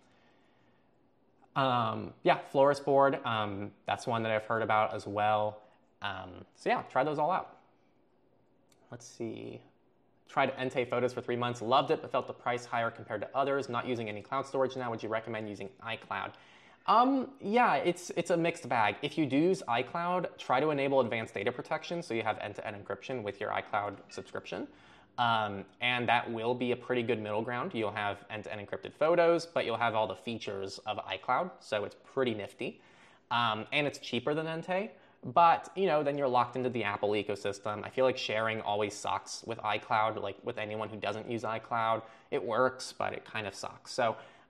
Yeah, Flores board, that's one that I've heard about as well. So yeah, try those all out. Let's see. Tried Entei Photos for 3 months, loved it, but felt the price higher compared to others. Not using any cloud storage now. Would you recommend using iCloud? Yeah, it's a mixed bag. If you do use iCloud, try to enable advanced data protection so you have end-to-end encryption with your iCloud subscription. And that will be a pretty good middle ground. You'll have end-to-end encrypted photos, but you'll have all the features of iCloud, so it's pretty nifty. And it's cheaper than Entei, but then you're locked into the Apple ecosystem. I feel like sharing always sucks with iCloud, with anyone who doesn't use iCloud. It works, but it kind of sucks. So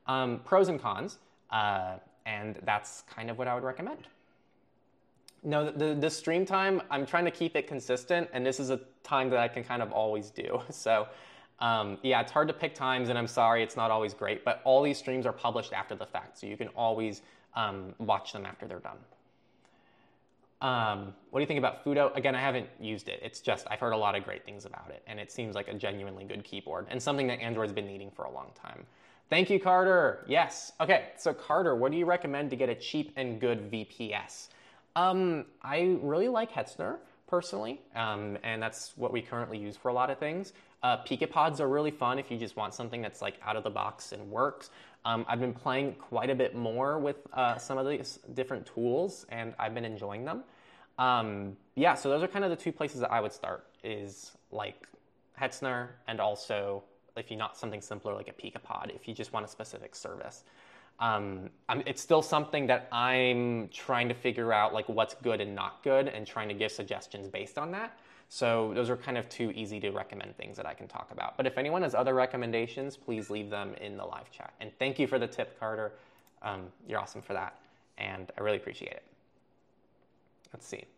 Pros and cons, and that's kind of what I would recommend. No, the stream time, I'm trying to keep it consistent, and this is a time that I can kind of always do. So, yeah, it's hard to pick times, and I'm sorry, it's not always great, but all these streams are published after the fact, so you can always watch them after they're done. What do you think about Fudo? Again, I haven't used it. It's just, I've heard a lot of great things about it, and it seems like a genuinely good keyboard, and something that Android's been needing for a long time. Thank you, Carter. Yes. Okay, so Carter, what do you recommend to get a cheap and good VPS? I really like Hetzner, personally, and that's what we currently use for a lot of things. Picopods are really fun if you just want something that's like out of the box and works. I've been playing quite a bit more with some of these different tools, and I've been enjoying them. Yeah, so those are kind of the two places that I would start, is like Hetzner, and also if you not something simpler like a Picopod, if you just want a specific service. It's still something that I'm trying to figure out, like what's good and not good, and trying to give suggestions based on that. So those are kind of two easy to recommend things that I can talk about. But if anyone has other recommendations, please leave them in the live chat. And thank you for the tip, Carter. You're awesome for that, and I really appreciate it. Let's see.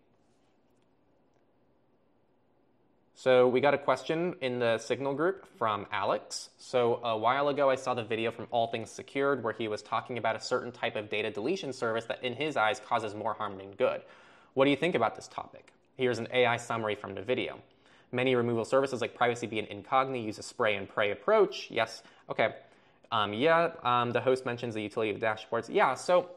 So we got a question in the Signal group from Alex. So a while ago, I saw the video from All Things Secured where he was talking about a certain type of data deletion service that in his eyes causes more harm than good. What do you think about this topic? Here's an AI summary from the video. Many removal services like PrivacyBee and Incogni use a spray and pray approach. Yes, okay. The host mentions the utility of dashboards. Yeah, so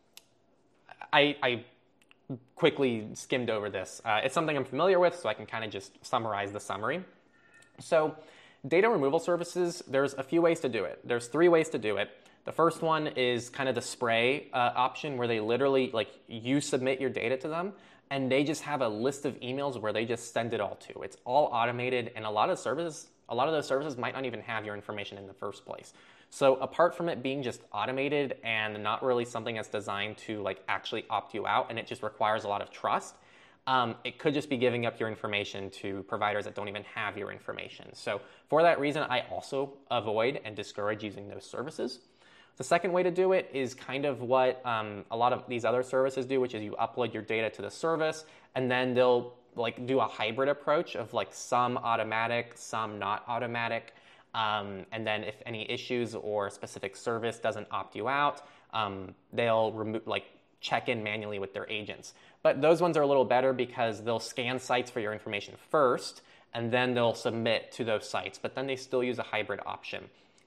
I quickly skimmed over this. It's something I'm familiar with, so I can kind of just summarize the summary. So data removal services, there's a few ways to do it. There's 3 ways to do it. The first one is kind of the spray option, where they literally, like, you submit your data to them, and they just have a list of emails where they just send it all to. It's all automated, and a lot of those services might not even have your information in the first place. So apart from it being just automated and not really something that's designed to like actually opt you out, and it just requires a lot of trust, it could just be giving up your information to providers that don't even have your information. So for that reason, I also avoid and discourage using those services. The second way to do it is kind of what a lot of these other services do, which is you upload your data to the service, and then they'll like do a hybrid approach of like some automatic, some not automatic. And then if any issues or a specific service doesn't opt you out, they'll check in manually with their agents. But those ones are a little better because they'll scan sites for your information first, and then they'll submit to those sites. But then they still use a hybrid option.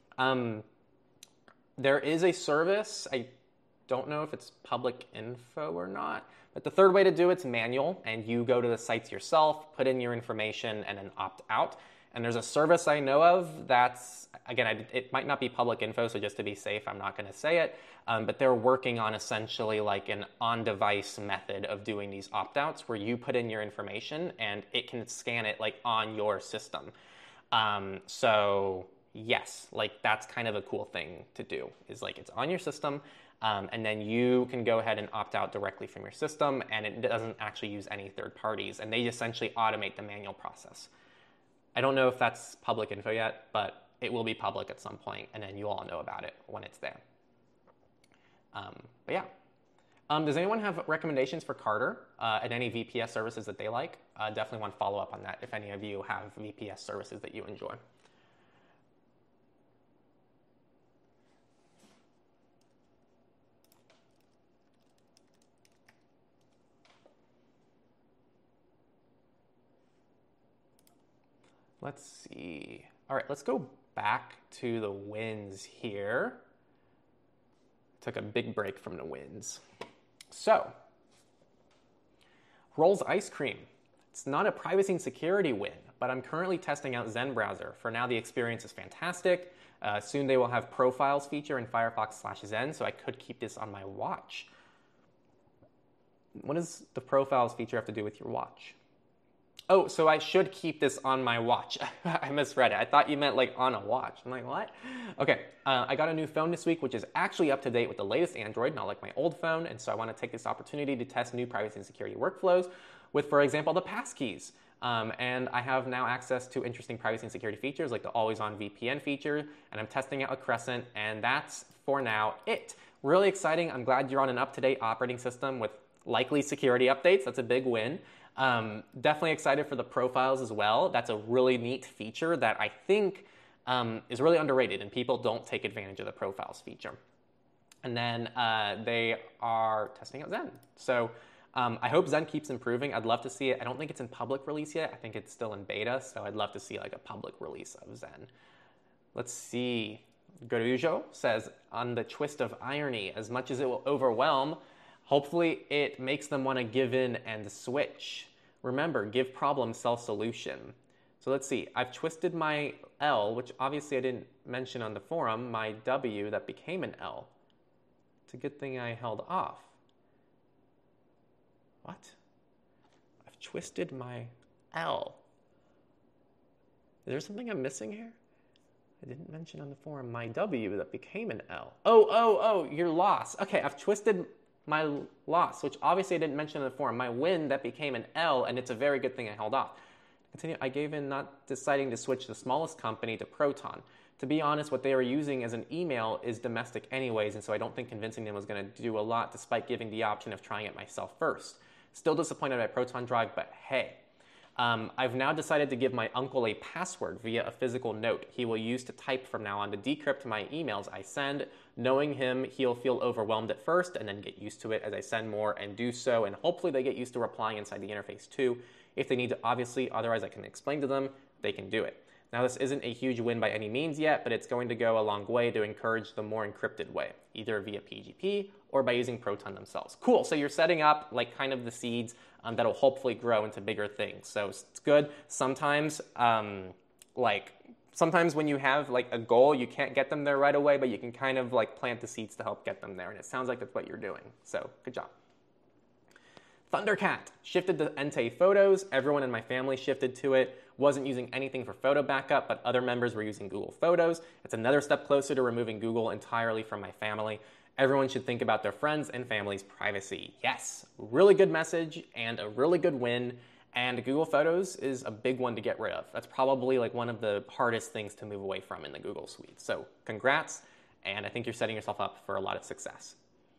There is a service, I don't know if it's public info or not, but the third way to do it's manual, and you go to the sites yourself, put in your information, and then opt out. And there's a service I know of that's, again, it might not be public info, so just to be safe, I'm not going to say it, but they're working on essentially like an on-device method of doing these opt-outs where you put in your information and it can scan it like on your system. So yes, like that's kind of a cool thing to do, is like it's on your system, and then you can go ahead and opt out directly from your system, and it doesn't actually use any third parties, and they essentially automate the manual process. I don't know if that's public info yet, but it will be public at some point, and then you all know about it when it's there. But yeah. Does anyone have recommendations for Carter and any VPS services that they like? Definitely want to follow up on that if any of you have VPS services that you enjoy. Let's see. All right, let's go back to the wins here. Took a big break from the wins. So, Rolls Ice Cream. It's not a privacy and security win, but I'm currently testing out Zen Browser. For now, the experience is fantastic. Soon they will have profiles feature in Firefox/Zen, so I could keep this on my watch. What does the profiles feature have to do with your watch? Oh, so I should keep this on my watch. I misread it. I thought you meant like on a watch. I'm like, what? Okay, I got a new phone this week, which is actually up to date with the latest Android, not like my old phone. And so I want to take this opportunity to test new privacy and security workflows with, for example, the passkeys. And I have now access to interesting privacy and security features like the always-on VPN feature. And I'm testing out a Crescent, and that's for now it. Really exciting. I'm glad you're on an up-to-date operating system with likely security updates. That's a big win. Definitely excited for the profiles as well. That's a really neat feature that I think is really underrated, and people don't take advantage of the profiles feature. And then they are testing out Zen. So I hope Zen keeps improving. I'd love to see it. I don't think it's in public release yet. I think it's still in beta, so I'd love to see like a public release of Zen. Let's see. Gorujo says, on the twist of irony, as much as it will overwhelm, hopefully it makes them want to give in and switch. Remember, give problem, sell solution. So let's see. I've twisted my L, which obviously I didn't mention on the forum, my W that became an L. It's a good thing I held off. What? I've twisted my L. Is there something I'm missing here? I didn't mention on the forum my W that became an L. Oh, your loss. Okay, I've twisted my loss, which obviously I didn't mention on the forum. My win that became an L, and it's a very good thing I held off. Continue. I gave in not deciding to switch the smallest company to Proton. To be honest, what they were using as an email is domestic anyways, and so I don't think convincing them was going to do a lot despite giving the option of trying it myself first. Still disappointed by Proton Drive, but hey. I've now decided to give my uncle a password via a physical note he will use to type from now on to decrypt my emails I send. Knowing him, he'll feel overwhelmed at first and then get used to it as I send more and do so, and hopefully they get used to replying inside the interface too. If they need to, obviously, otherwise I can explain to them, they can do it. Now, this isn't a huge win by any means yet, but it's going to go a long way to encourage the more encrypted way, either via PGP or by using Proton themselves. Cool, so you're setting up like kind of the seeds that'll hopefully grow into bigger things. So it's good. Sometimes, sometimes when you have like a goal, you can't get them there right away, but you can kind of like plant the seeds to help get them there. And it sounds like that's what you're doing. So good job. Thundercat shifted to Entei Photos. Everyone in my family shifted to it. Wasn't using anything for photo backup, but other members were using Google Photos. It's another step closer to removing Google entirely from my family. Everyone should think about their friends and family's privacy. Yes, really good message and a really good win. And Google Photos is a big one to get rid of. That's probably like one of the hardest things to move away from in the Google suite. So congrats, and I think you're setting yourself up for a lot of success.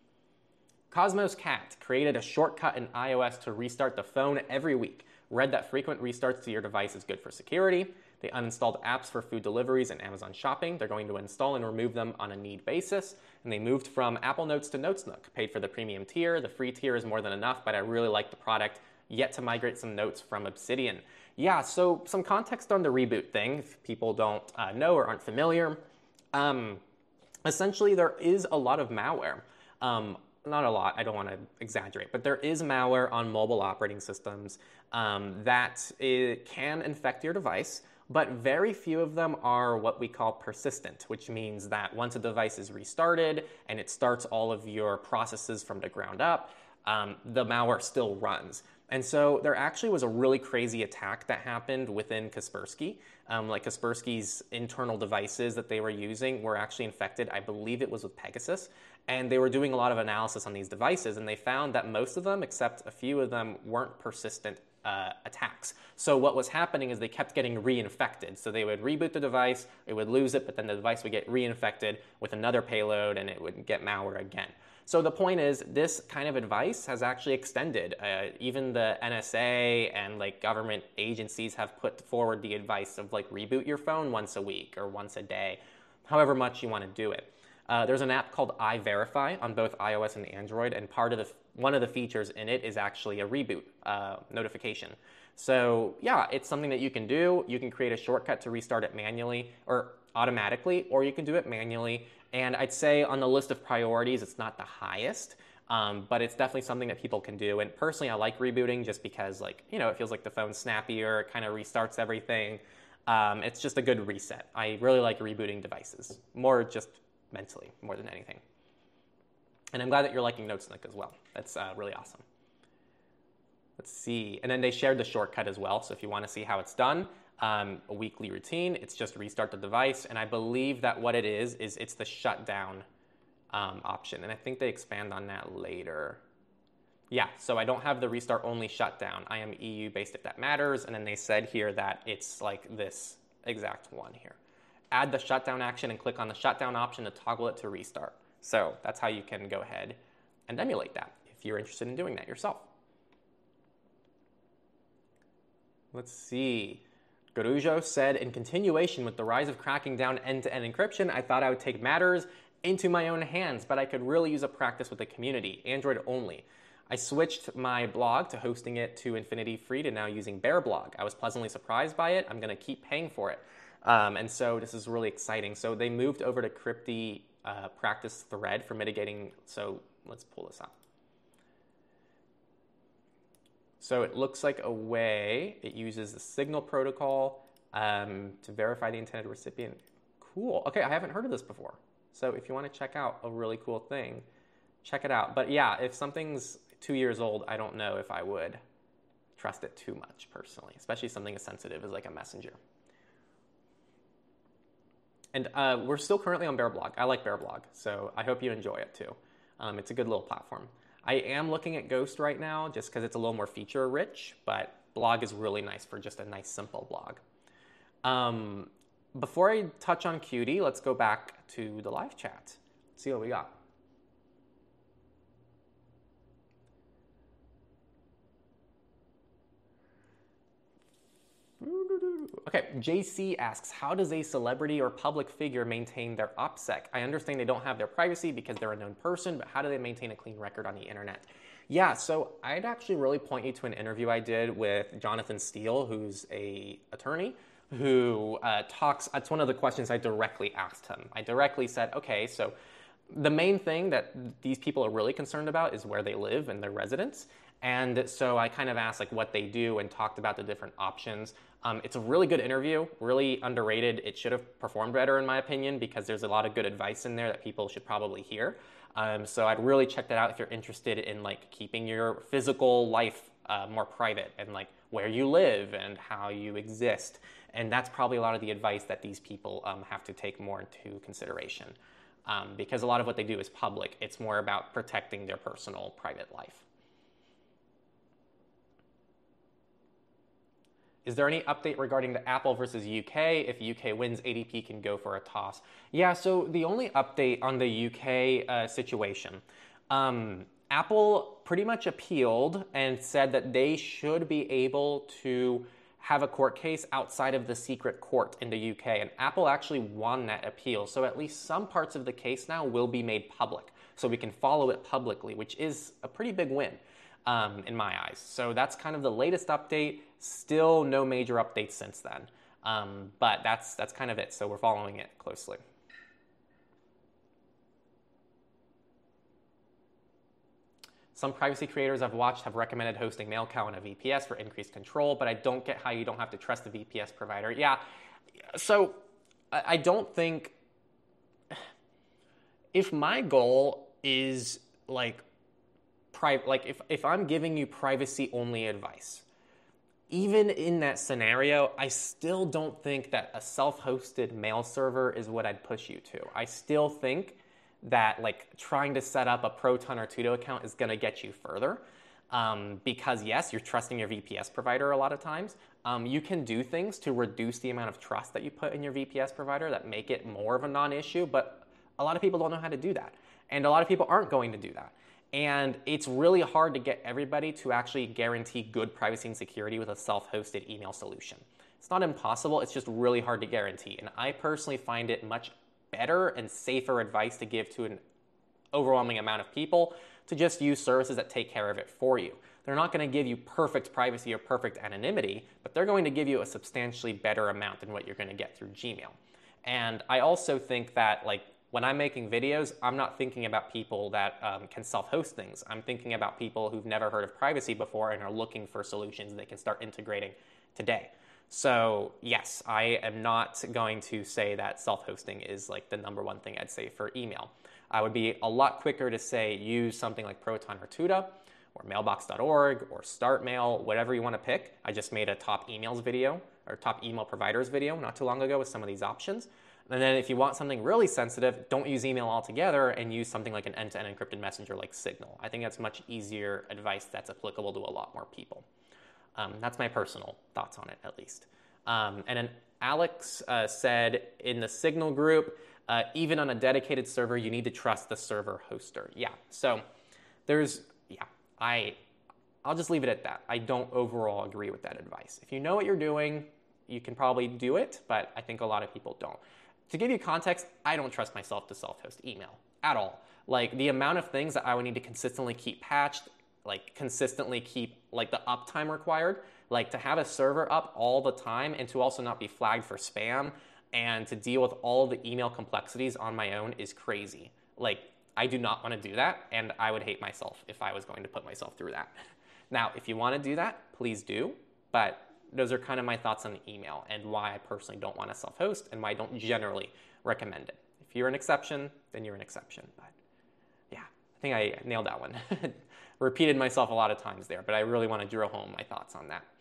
Cosmos Cat created a shortcut in iOS to restart the phone every week. Read that frequent restarts to your device is good for security. They uninstalled apps for food deliveries and Amazon shopping. They're going to install and remove them on a need basis. And they moved from Apple Notes to Notesnook. Paid for the premium tier. The free tier is more than enough, but I really like the product. Yet to migrate some notes from Obsidian. Yeah, so some context on the reboot thing, if people don't know or aren't familiar. Essentially, there is a lot of malware. Not a lot, I don't want to exaggerate, but there is malware on mobile operating systems that can infect your device, but very few of them are what we call persistent, which means that once a device is restarted and it starts all of your processes from the ground up, the malware still runs. And so there actually was a really crazy attack that happened within Kaspersky. Like Kaspersky's internal devices that they were using were actually infected. I believe it was with Pegasus. And they were doing a lot of analysis on these devices, and they found that most of them, except a few of them, weren't persistent attacks. So what was happening is they kept getting reinfected. So they would reboot the device, it would lose it, but then the device would get reinfected with another payload, and it would get malware again. So the point is, this kind of advice has actually extended. Even the NSA and like government agencies have put forward the advice of like reboot your phone once a week or once a day, however much you want to do it. There's an app called iVerify on both iOS and Android, and one of the features in it is actually a reboot notification. So yeah, it's something that you can do. You can create a shortcut to restart it manually or automatically, or you can do it manually. And I'd say on the list of priorities, it's not the highest, but it's definitely something that people can do. And personally, I like rebooting just because, like, you know, it feels like the phone's snappier, it kind of restarts everything. It's just a good reset. I really like rebooting devices, more just mentally, more than anything. And I'm glad that you're liking Notesnook as well. That's really awesome. Let's see. And then they shared the shortcut as well. So if you want to see how it's done, a weekly routine, it's just restart the device. And I believe that what it is it's the shutdown option. And I think they expand on that later. Yeah, so I don't have the restart only shutdown. I am EU based if that matters. And then they said here that it's like this exact one here. add the shutdown action and click on the shutdown option to toggle it to restart. So that's how you can go ahead and emulate that if you're interested in doing that yourself. Let's see. Garujo said, in continuation with the rise of cracking down end-to-end encryption, I thought I would take matters into my own hands, but I could really use a practice with the community, Android only. I switched my blog to hosting it to Infinity Free to now using Bearblog. I was pleasantly surprised by it. I'm going to keep paying for it. And so this is really exciting. So they moved over to Crypty practice thread for mitigating. So let's pull this up. So it looks like a way it uses the Signal protocol to verify the intended recipient. Cool. Okay, I haven't heard of this before. So if you want to check out a really cool thing, check it out. But yeah, if something's 2 years old, I don't know if I would trust it too much personally, especially something as sensitive as like a messenger. And we're still currently on Bearblog. I like Bearblog, so I hope you enjoy it too. It's a good little platform. I am looking at Ghost right now just because it's a little more feature rich, but Blog is really nice for just a nice, simple blog. Before I touch on Qt, let's go back to the live chat. Let's see what we got. Okay, JC asks, how does a celebrity or public figure maintain their OPSEC? I understand they don't have their privacy because they're a known person, but how do they maintain a clean record on the internet? Yeah, so I'd actually really point you to an interview I did with Jonathan Steele, who's an attorney, who talks, that's one of the questions I directly asked him. I directly said, okay, so the main thing that these people are really concerned about is where they live and their residence. And so I kind of asked like what they do and talked about the different options. It's a really good interview, really underrated. It should have performed better in my opinion because there's a lot of good advice in there that people should probably hear. So I'd really check that out if you're interested in like keeping your physical life more private and like where you live and how you exist. And that's probably a lot of the advice that these people have to take more into consideration. Because a lot of what they do is public. It's more about protecting their personal private life. Is there any update regarding the Apple versus UK? If UK wins, ADP can go for a toss. Yeah, so the only update on the UK situation, Apple pretty much appealed and said that they should be able to have a court case outside of the secret court in the UK. And Apple actually won that appeal. So at least some parts of the case now will be made public. So we can follow it publicly, which is a pretty big win. In my eyes. So that's kind of the latest update. Still no major updates since then. But that's kind of it. So we're following it closely. Some privacy creators I've watched have recommended hosting Mailcow on a VPS for increased control, but I don't get how you don't have to trust the VPS provider. Yeah, so I don't think, if my goal is like if I'm giving you privacy only advice, even in that scenario, I still don't think that a self-hosted mail server is what I'd push you to. I still think that like trying to set up a Proton or Tudo account is going to get you further. Because yes, you're trusting your VPS provider a lot of times. You can do things to reduce the amount of trust that you put in your VPS provider that make it more of a non-issue, but a lot of people don't know how to do that. And a lot of people aren't going to do that. And it's really hard to get everybody to actually guarantee good privacy and security with a self-hosted email solution. It's not impossible, it's just really hard to guarantee. And I personally find it much better and safer advice to give to an overwhelming amount of people to just use services that take care of it for you. They're not going to give you perfect privacy or perfect anonymity, but they're going to give you a substantially better amount than what you're going to get through Gmail. And I also think that like when I'm making videos, I'm not thinking about people that can self-host things. I'm thinking about people who've never heard of privacy before and are looking for solutions they can start integrating today. So yes, I am not going to say that self-hosting is like the number one thing I'd say for email. I would be a lot quicker to say use something like Proton or Tuda or mailbox.org or StartMail, whatever you want to pick. I just made a top emails video or top email providers video not too long ago with some of these options. And then if you want something really sensitive, don't use email altogether and use something like an end-to-end encrypted messenger like Signal. I think that's much easier advice that's applicable to a lot more people. That's my personal thoughts on it, at least. And then Alex said in the Signal group, even on a dedicated server, you need to trust the server hoster. Yeah, so I'll just leave it at that. I don't overall agree with that advice. If you know what you're doing, you can probably do it, but I think a lot of people don't. To give you context, I don't trust myself to self-host email at all. Like the amount of things that I would need to consistently keep patched, like consistently keep like the uptime required, like to have a server up all the time and to also not be flagged for spam and to deal with all the email complexities on my own is crazy. Like I do not want to do that, and I would hate myself if I was going to put myself through that. Now, if you want to do that, please do, but those are kind of my thoughts on email and why I personally don't want to self-host and why I don't generally recommend it. If you're an exception, then you're an exception. But yeah, I think I nailed that one. Repeated myself a lot of times there, but I really want to drill home my thoughts on that.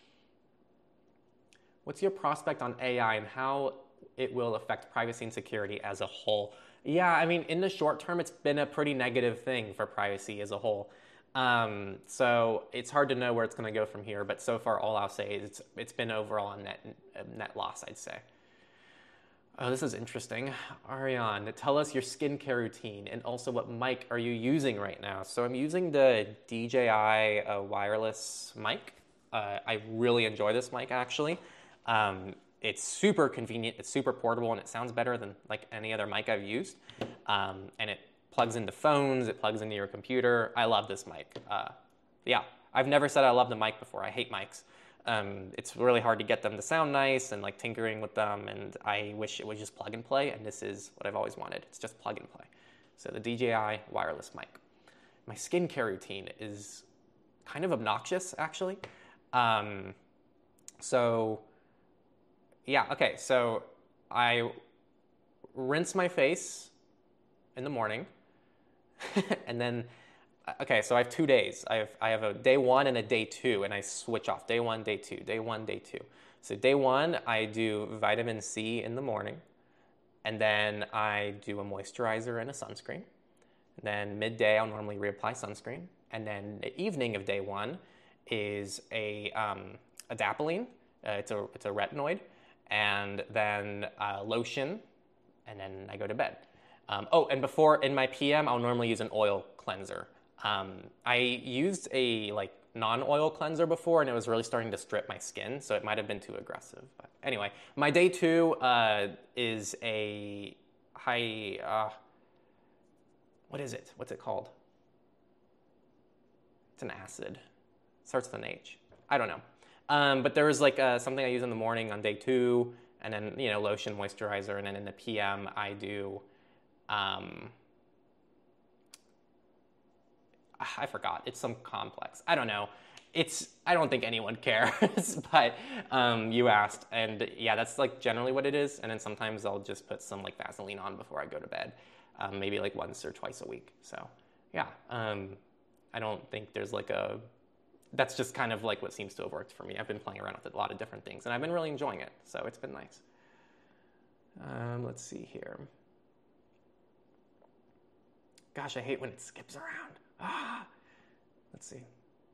What's your prospect on AI and how it will affect privacy and security as a whole? Yeah, I mean, in the short term, it's been a pretty negative thing for privacy as a whole. So it's hard to know where it's going to go from here, but so far all I'll say is it's been overall a net loss, I'd say. Oh, this is interesting. Ariane, tell us your skincare routine and also what mic are you using right now? So I'm using the DJI wireless mic. I really enjoy this mic actually. It's super convenient, it's super portable, and it sounds better than like any other mic I've used. And it plugs into phones, it plugs into your computer. I love this mic. Yeah, I've never said I love the mic before. I hate mics. It's really hard to get them to sound nice and like tinkering with them, and I wish it was just plug and play, and this is what I've always wanted. It's just plug and play. So the DJI wireless mic. My skincare routine is kind of obnoxious, actually. So I rinse my face in the morning, and then so I have 2 days. I have a day one and a day two, and I switch off day one, day two, day one, day two. So day one, I do vitamin C in the morning, and then I do a moisturizer and a sunscreen. And then midday, I'll normally reapply sunscreen, and then the evening of day one is a adapalene. It's a retinoid, and then lotion, and then I go to bed. And before in my PM, I'll normally use an oil cleanser. I used a non-oil cleanser before, and it was really starting to strip my skin, so it might have been too aggressive. But anyway, my day two is a high. What is it? What's it called? It's an acid. Starts with an H. I don't know. But there was something I use in the morning on day two, and then lotion, moisturizer, and then in the PM I do. I forgot. It's some complex. I don't know. I don't think anyone cares, but you asked, and yeah, that's generally what it is. And then sometimes I'll just put some Vaseline on before I go to bed, maybe once or twice a week. So yeah, I don't think there's that's just kind of what seems to have worked for me. I've been playing around with a lot of different things, and I've been really enjoying it. So it's been nice. Let's see here. Gosh, I hate when it skips around. Let's see.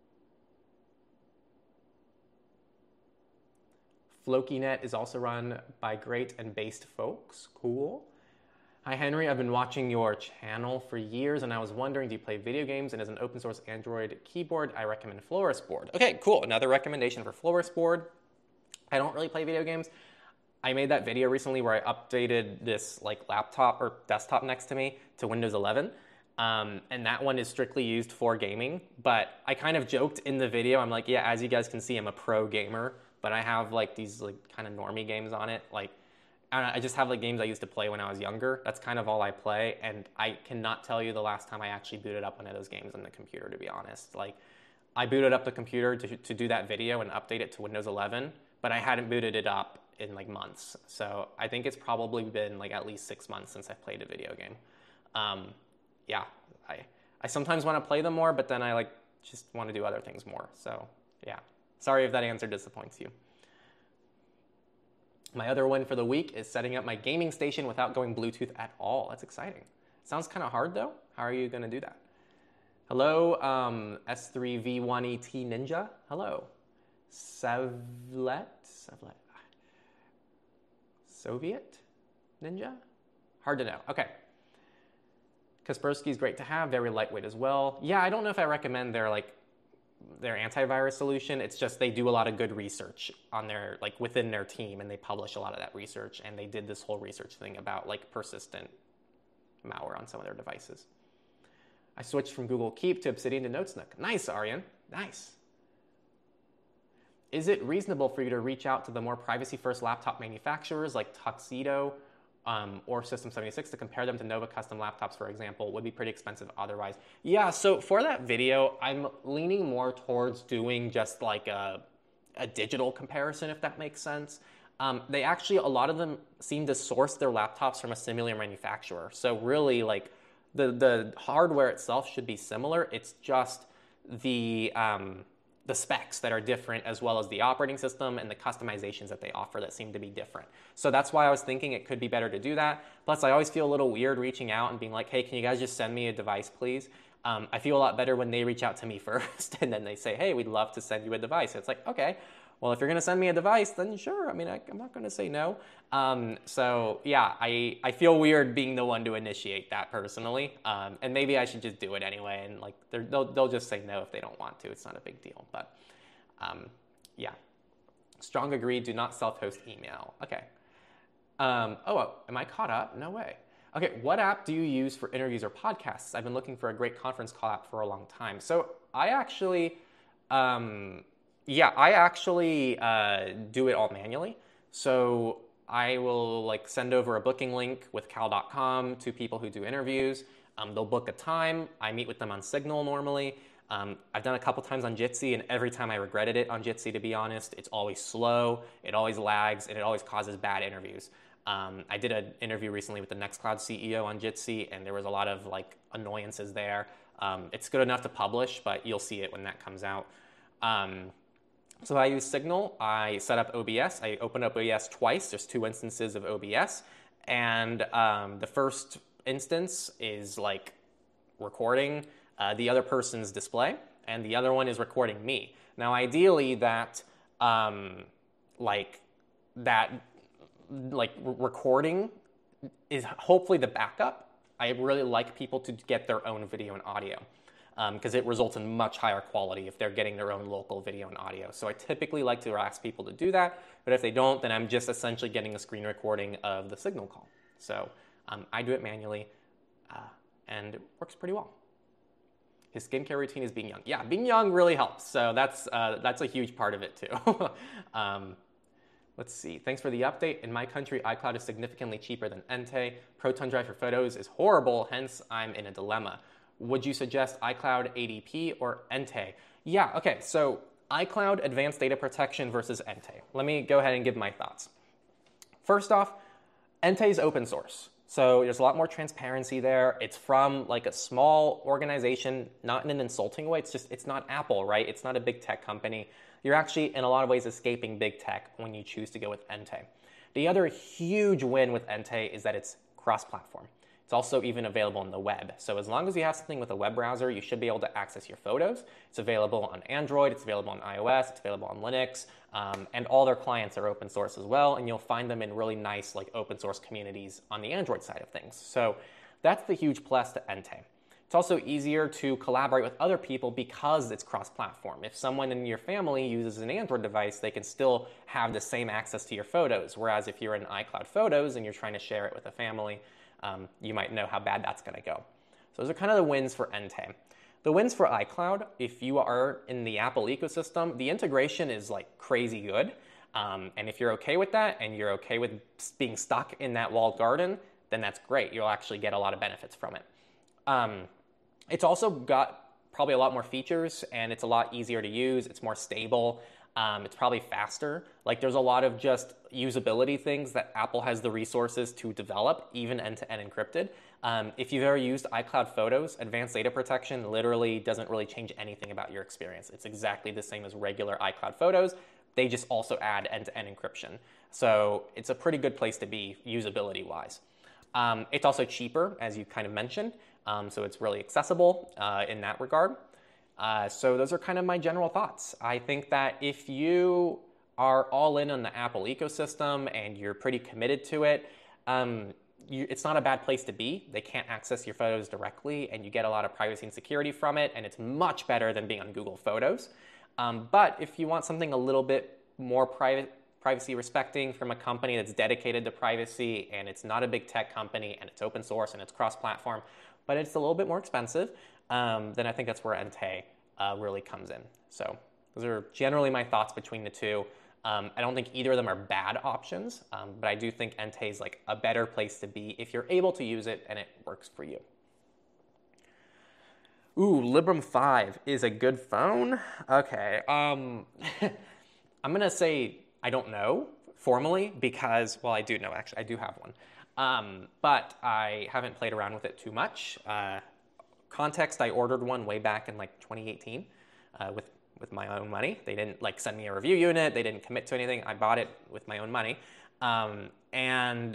FlokiNet is also run by great and based folks. Cool. Hi, Henry. I've been watching your channel for years, and I was wondering, do you play video games? And as an open source Android keyboard, I recommend FlorisBoard. Okay, cool. Another recommendation for FlorisBoard. I don't really play video games. I made that video recently where I updated this laptop or desktop next to me to Windows 11. And that one is strictly used for gaming, but I kind of joked in the video. I'm like, yeah, as you guys can see, I'm a pro gamer, but I have these kind of normie games on it. I just have games I used to play when I was younger. That's kind of all I play, and I cannot tell you the last time I actually booted up one of those games on the computer, to be honest. I booted up the computer to do that video and update it to Windows 11, but I hadn't booted it up in months. So I think it's probably been at least 6 months since I've played a video game. Yeah, I sometimes want to play them more, but then I just want to do other things more. So yeah, sorry if that answer disappoints you. My other one for the week is setting up my gaming station without going Bluetooth at all. That's exciting. Sounds kind of hard though. How are you going to do that? Hello, S3V1ET Ninja. Hello. Savlet. Soviet Ninja? Hard to know. Okay. Kaspersky is great to have, very lightweight as well. Yeah, I don't know if I recommend their antivirus solution. It's just they do a lot of good research on their within their team, and they publish a lot of that research. And they did this whole research thing about persistent malware on some of their devices. I switched from Google Keep to Obsidian to Notesnook. Nice, Aryan. Nice. Is it reasonable for you to reach out to the more privacy-first laptop manufacturers like Tuxedo or System76 to compare them to Nova custom laptops, for example? Would be pretty expensive otherwise. Yeah, so for that video, I'm leaning more towards doing just a digital comparison, if that makes sense. They actually, a lot of them seem to source their laptops from a similar manufacturer. So really, the hardware itself should be similar. It's just the specs that are different, as well as the operating system and the customizations that they offer that seem to be different. So that's why I was thinking it could be better to do that. Plus, I always feel a little weird reaching out and being like, hey, can you guys just send me a device, please? I feel a lot better when they reach out to me first and then they say, hey, we'd love to send you a device. It's like, okay, well, if you're going to send me a device, then sure. I mean, I'm not going to say no. So yeah, I feel weird being the one to initiate that personally. And maybe I should just do it anyway. And they'll just say no if they don't want to. It's not a big deal. But yeah. Strong agree, do not self-host email. Okay. Am I caught up? No way. Okay, what app do you use for interviews or podcasts? I've been looking for a great conference call app for a long time. So I actually... do it all manually. So I will send over a booking link with cal.com to people who do interviews. They'll book a time. I meet with them on Signal normally. I've done a couple times on Jitsi, and every time I regretted it on Jitsi, to be honest. It's always slow, it always lags, and it always causes bad interviews. I did an interview recently with the Nextcloud CEO on Jitsi, and there was a lot of annoyances there. It's good enough to publish, but you'll see it when that comes out. So I use Signal. I set up OBS. I opened up OBS twice. There's 2 instances of OBS. And the first instance is recording the other person's display, and the other one is recording me. Now, ideally, that recording is hopefully the backup. I really like people to get their own video and audio, because it results in much higher quality if they're getting their own local video and audio. So I typically like to ask people to do that, but if they don't, then I'm just essentially getting a screen recording of the Signal call. So I do it manually, and it works pretty well. His skincare routine is being young. Yeah, being young really helps, so that's a huge part of it too. Let's see. Thanks for the update. In my country, iCloud is significantly cheaper than Entei. Proton Drive for photos is horrible, hence I'm in a dilemma. Would you suggest iCloud ADP or Entei? Yeah, okay, so iCloud Advanced Data Protection versus Entei. Let me go ahead and give my thoughts. First off, Entei is open source, so there's a lot more transparency there. It's from a small organization, not in an insulting way. It's not Apple, right? It's not a big tech company. You're actually, in a lot of ways, escaping big tech when you choose to go with Entei. The other huge win with Entei is that it's cross-platform. It's also even available on the web. So as long as you have something with a web browser, you should be able to access your photos. It's available on Android, it's available on iOS, it's available on Linux, and all their clients are open source as well, and you'll find them in really nice open source communities on the Android side of things. So that's the huge plus to Entei. It's also easier to collaborate with other people because it's cross-platform. If someone in your family uses an Android device, they can still have the same access to your photos, whereas if you're in iCloud Photos and you're trying to share it with a family, you might know how bad that's going to go. So those are kind of the wins for Entei. The wins for iCloud, if you are in the Apple ecosystem, the integration is crazy good. And if you're okay with that and you're okay with being stuck in that walled garden, then that's great. You'll actually get a lot of benefits from it. It's also got probably a lot more features, and it's a lot easier to use. It's more stable. It's probably faster. There's a lot of just usability things that Apple has the resources to develop, even end-to-end encrypted. If you've ever used iCloud Photos, Advanced Data Protection literally doesn't really change anything about your experience. It's exactly the same as regular iCloud Photos. They just also add end-to-end encryption. So it's a pretty good place to be usability-wise. It's also cheaper, as you kind of mentioned. So it's really accessible in that regard. So those are kind of my general thoughts. I think that if you are all in on the Apple ecosystem and you're pretty committed to it, it's not a bad place to be. They can't access your photos directly, and you get a lot of privacy and security from it, and it's much better than being on Google Photos. But if you want something a little bit more privacy respecting from a company that's dedicated to privacy, and it's not a big tech company, and it's open source, and it's cross-platform, but it's a little bit more expensive, then I think that's where Entei really comes in. So those are generally my thoughts between the two. I don't think either of them are bad options, but I do think Entei is like a better place to be if you're able to use it and it works for you. Ooh, Librem 5 is a good phone? Okay. I'm going to say I don't know formally because, well, I do know actually. I do have one. But I haven't played around with it too much. Context, I ordered one way back in like 2018 with my own money. They didn't like send me a review unit. They didn't commit to anything. I bought it with my own money. And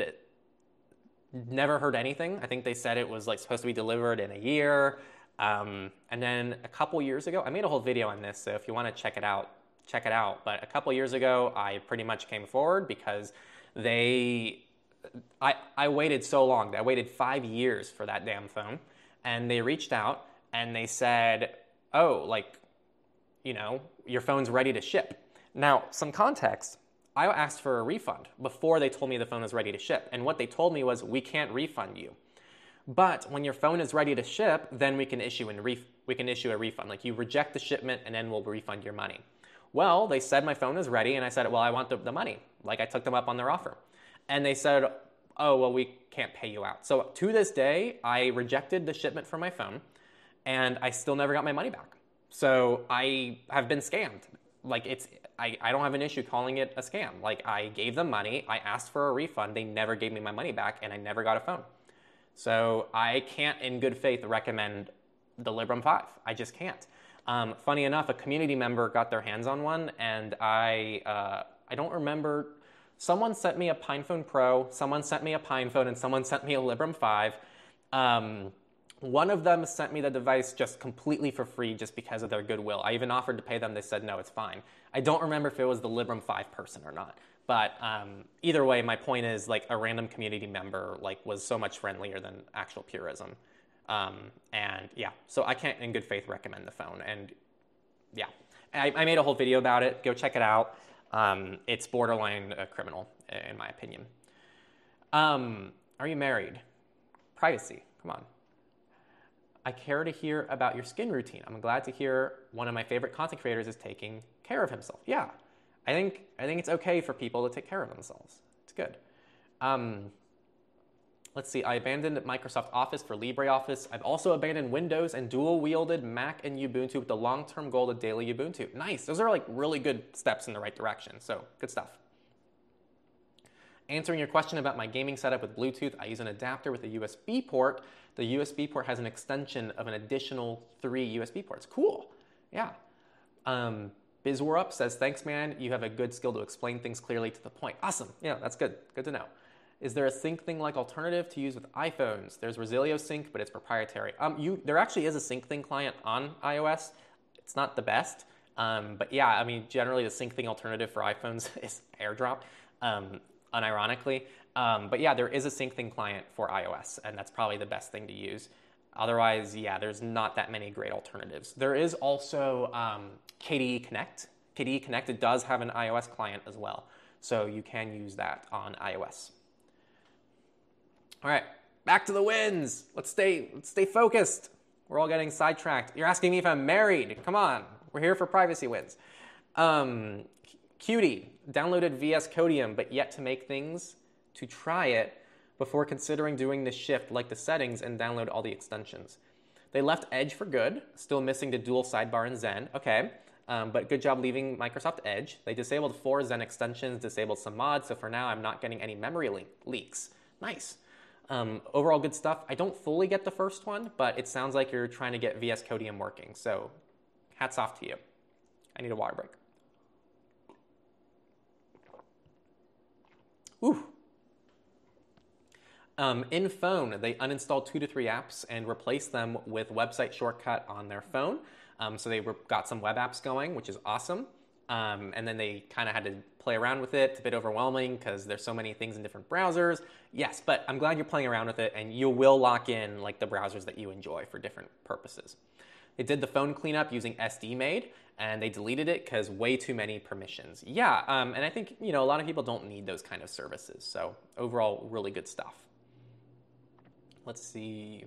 never heard anything. I think they said it was like supposed to be delivered in a year. And then a couple years ago, I made a whole video on this, so if you want to check it out, check it out. But a couple years ago, I pretty much came forward because I waited so long. I waited 5 years for that damn phone. And they reached out and they said, oh, like, you know, your phone's ready to ship. Now, some context, I asked for a refund before they told me the phone was ready to ship. And what they told me was, we can't refund you. But when your phone is ready to ship, then we can issue a refund. Like, you reject the shipment and then we'll refund your money. Well, they said my phone is ready, and I said, well, I want the money. Like, I took them up on their offer. And they said, oh, well, we can't pay you out. So to this day, I rejected the shipment for my phone, and I still never got my money back. So I have been scammed. Like, I don't have an issue calling it a scam. Like, I gave them money, I asked for a refund, they never gave me my money back, and I never got a phone. So I can't, in good faith, recommend the Librem 5. I just can't. Funny enough, a community member got their hands on one, and I don't remember. Someone sent me a PinePhone Pro, someone sent me a PinePhone, and someone sent me a Librem 5. One of them sent me the device just completely for free just because of their goodwill. I even offered to pay them. They said, no, it's fine. I don't remember if it was the Librem 5 person or not. But either way, my point is, like, a random community member like was so much friendlier than actual Purism. And yeah, so I can't in good faith recommend the phone. And yeah, I made a whole video about it. Go check it out. It's borderline criminal, in my opinion. Are you married? Privacy, come on. I care to hear about your skin routine. I'm glad to hear one of my favorite content creators is taking care of himself. Yeah, I think it's okay for people to take care of themselves. It's good. Let's see, I abandoned Microsoft Office for LibreOffice. I've also abandoned Windows and dual-wielded Mac and Ubuntu with the long-term goal to daily Ubuntu. Nice, those are like really good steps in the right direction, so good stuff. Answering your question about my gaming setup with Bluetooth, I use an adapter with a USB port. The USB port has an extension of an additional 3 USB ports. Cool, yeah. BizWarup says, thanks, man. You have a good skill to explain things clearly to the point. Awesome, yeah, that's good. Good to know. Is there a SyncThing-like alternative to use with iPhones? There's Resilio Sync, but it's proprietary. There actually is a SyncThing client on iOS. It's not the best, but yeah, I mean, generally the SyncThing alternative for iPhones is AirDrop, unironically. But yeah, there is a SyncThing client for iOS, and that's probably the best thing to use. Otherwise, yeah, there's not that many great alternatives. There is also KDE Connect. KDE Connect, it does have an iOS client as well, so you can use that on iOS. All right, back to the wins. Let's stay focused. We're all getting sidetracked. You're asking me if I'm married. Come on, we're here for privacy wins. Cutie downloaded VS Codium, but yet to make things to try it before considering doing the shift, like the settings, and download all the extensions. They left Edge for good, still missing the dual sidebar in Zen. Okay, but good job leaving Microsoft Edge. They disabled 4 Zen extensions, disabled some mods, so for now I'm not getting any memory leaks. Nice. Overall good stuff. I don't fully get the first one, but it sounds like you're trying to get VS Codium working, so hats off to you. I need a water break. Ooh. In phone, they uninstalled 2 to 3 apps and replaced them with Website Shortcut on their phone. So they got some web apps going, which is awesome. and then they kind of had to play around with it. It's a bit overwhelming because there's so many things in different browsers. Yes, but I'm glad you're playing around with it, and you will lock in like the browsers that you enjoy for different purposes. They did the phone cleanup using SD-Made, and they deleted it because way too many permissions. Yeah, and I think a lot of people don't need those kind of services. So overall, really good stuff. Let's see.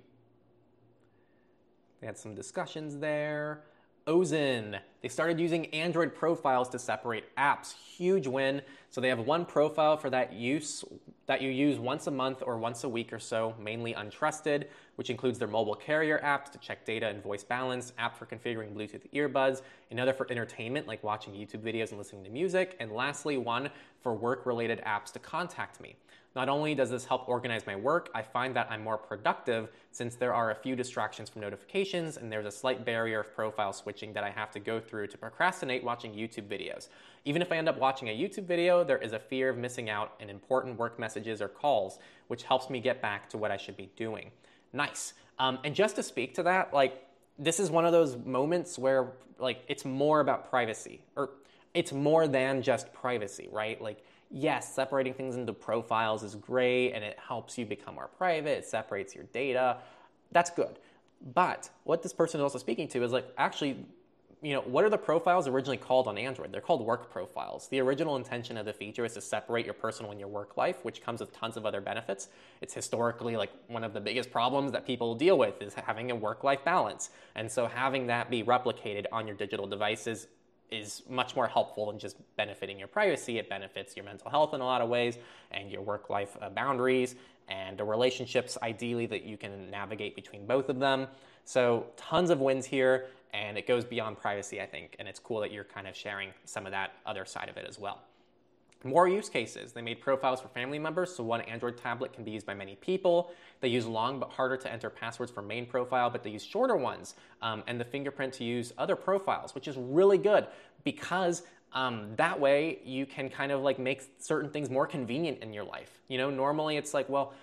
They had some discussions there. Ozen, they started using Android profiles to separate apps. Huge win. So they have one profile for that use that you use once a month or once a week or so, mainly untrusted, which includes their mobile carrier apps to check data and voice balance, app for configuring Bluetooth earbuds, another for entertainment like watching YouTube videos and listening to music, and lastly, one for work-related apps to contact me. Not only does this help organize my work, I find that I'm more productive since there are a few distractions from notifications and there's a slight barrier of profile switching that I have to go through to procrastinate watching YouTube videos. Even if I end up watching a YouTube video, there is a fear of missing out on important work messages or calls, which helps me get back to what I should be doing. Nice. And just to speak to that, this is one of those moments where it's more about privacy, or it's more than just privacy, right? Yes, separating things into profiles is great and it helps you become more private, it separates your data. That's good. But what this person is also speaking to is actually, what are the profiles originally called on Android? They're called work profiles. The original intention of the feature is to separate your personal and your work life, which comes with tons of other benefits. It's historically one of the biggest problems that people deal with is having a work-life balance. And so having that be replicated on your digital devices is much more helpful than just benefiting your privacy. It benefits your mental health in a lot of ways and your work-life boundaries and the relationships, ideally, that you can navigate between both of them. So tons of wins here, and it goes beyond privacy, I think, and it's cool that you're kind of sharing some of that other side of it as well. More use cases. They made profiles for family members, so one Android tablet can be used by many people. They use long but harder to enter passwords for main profile, but they use shorter ones and the fingerprint to use other profiles, which is really good because that way you can kind of make certain things more convenient in your life. Normally it's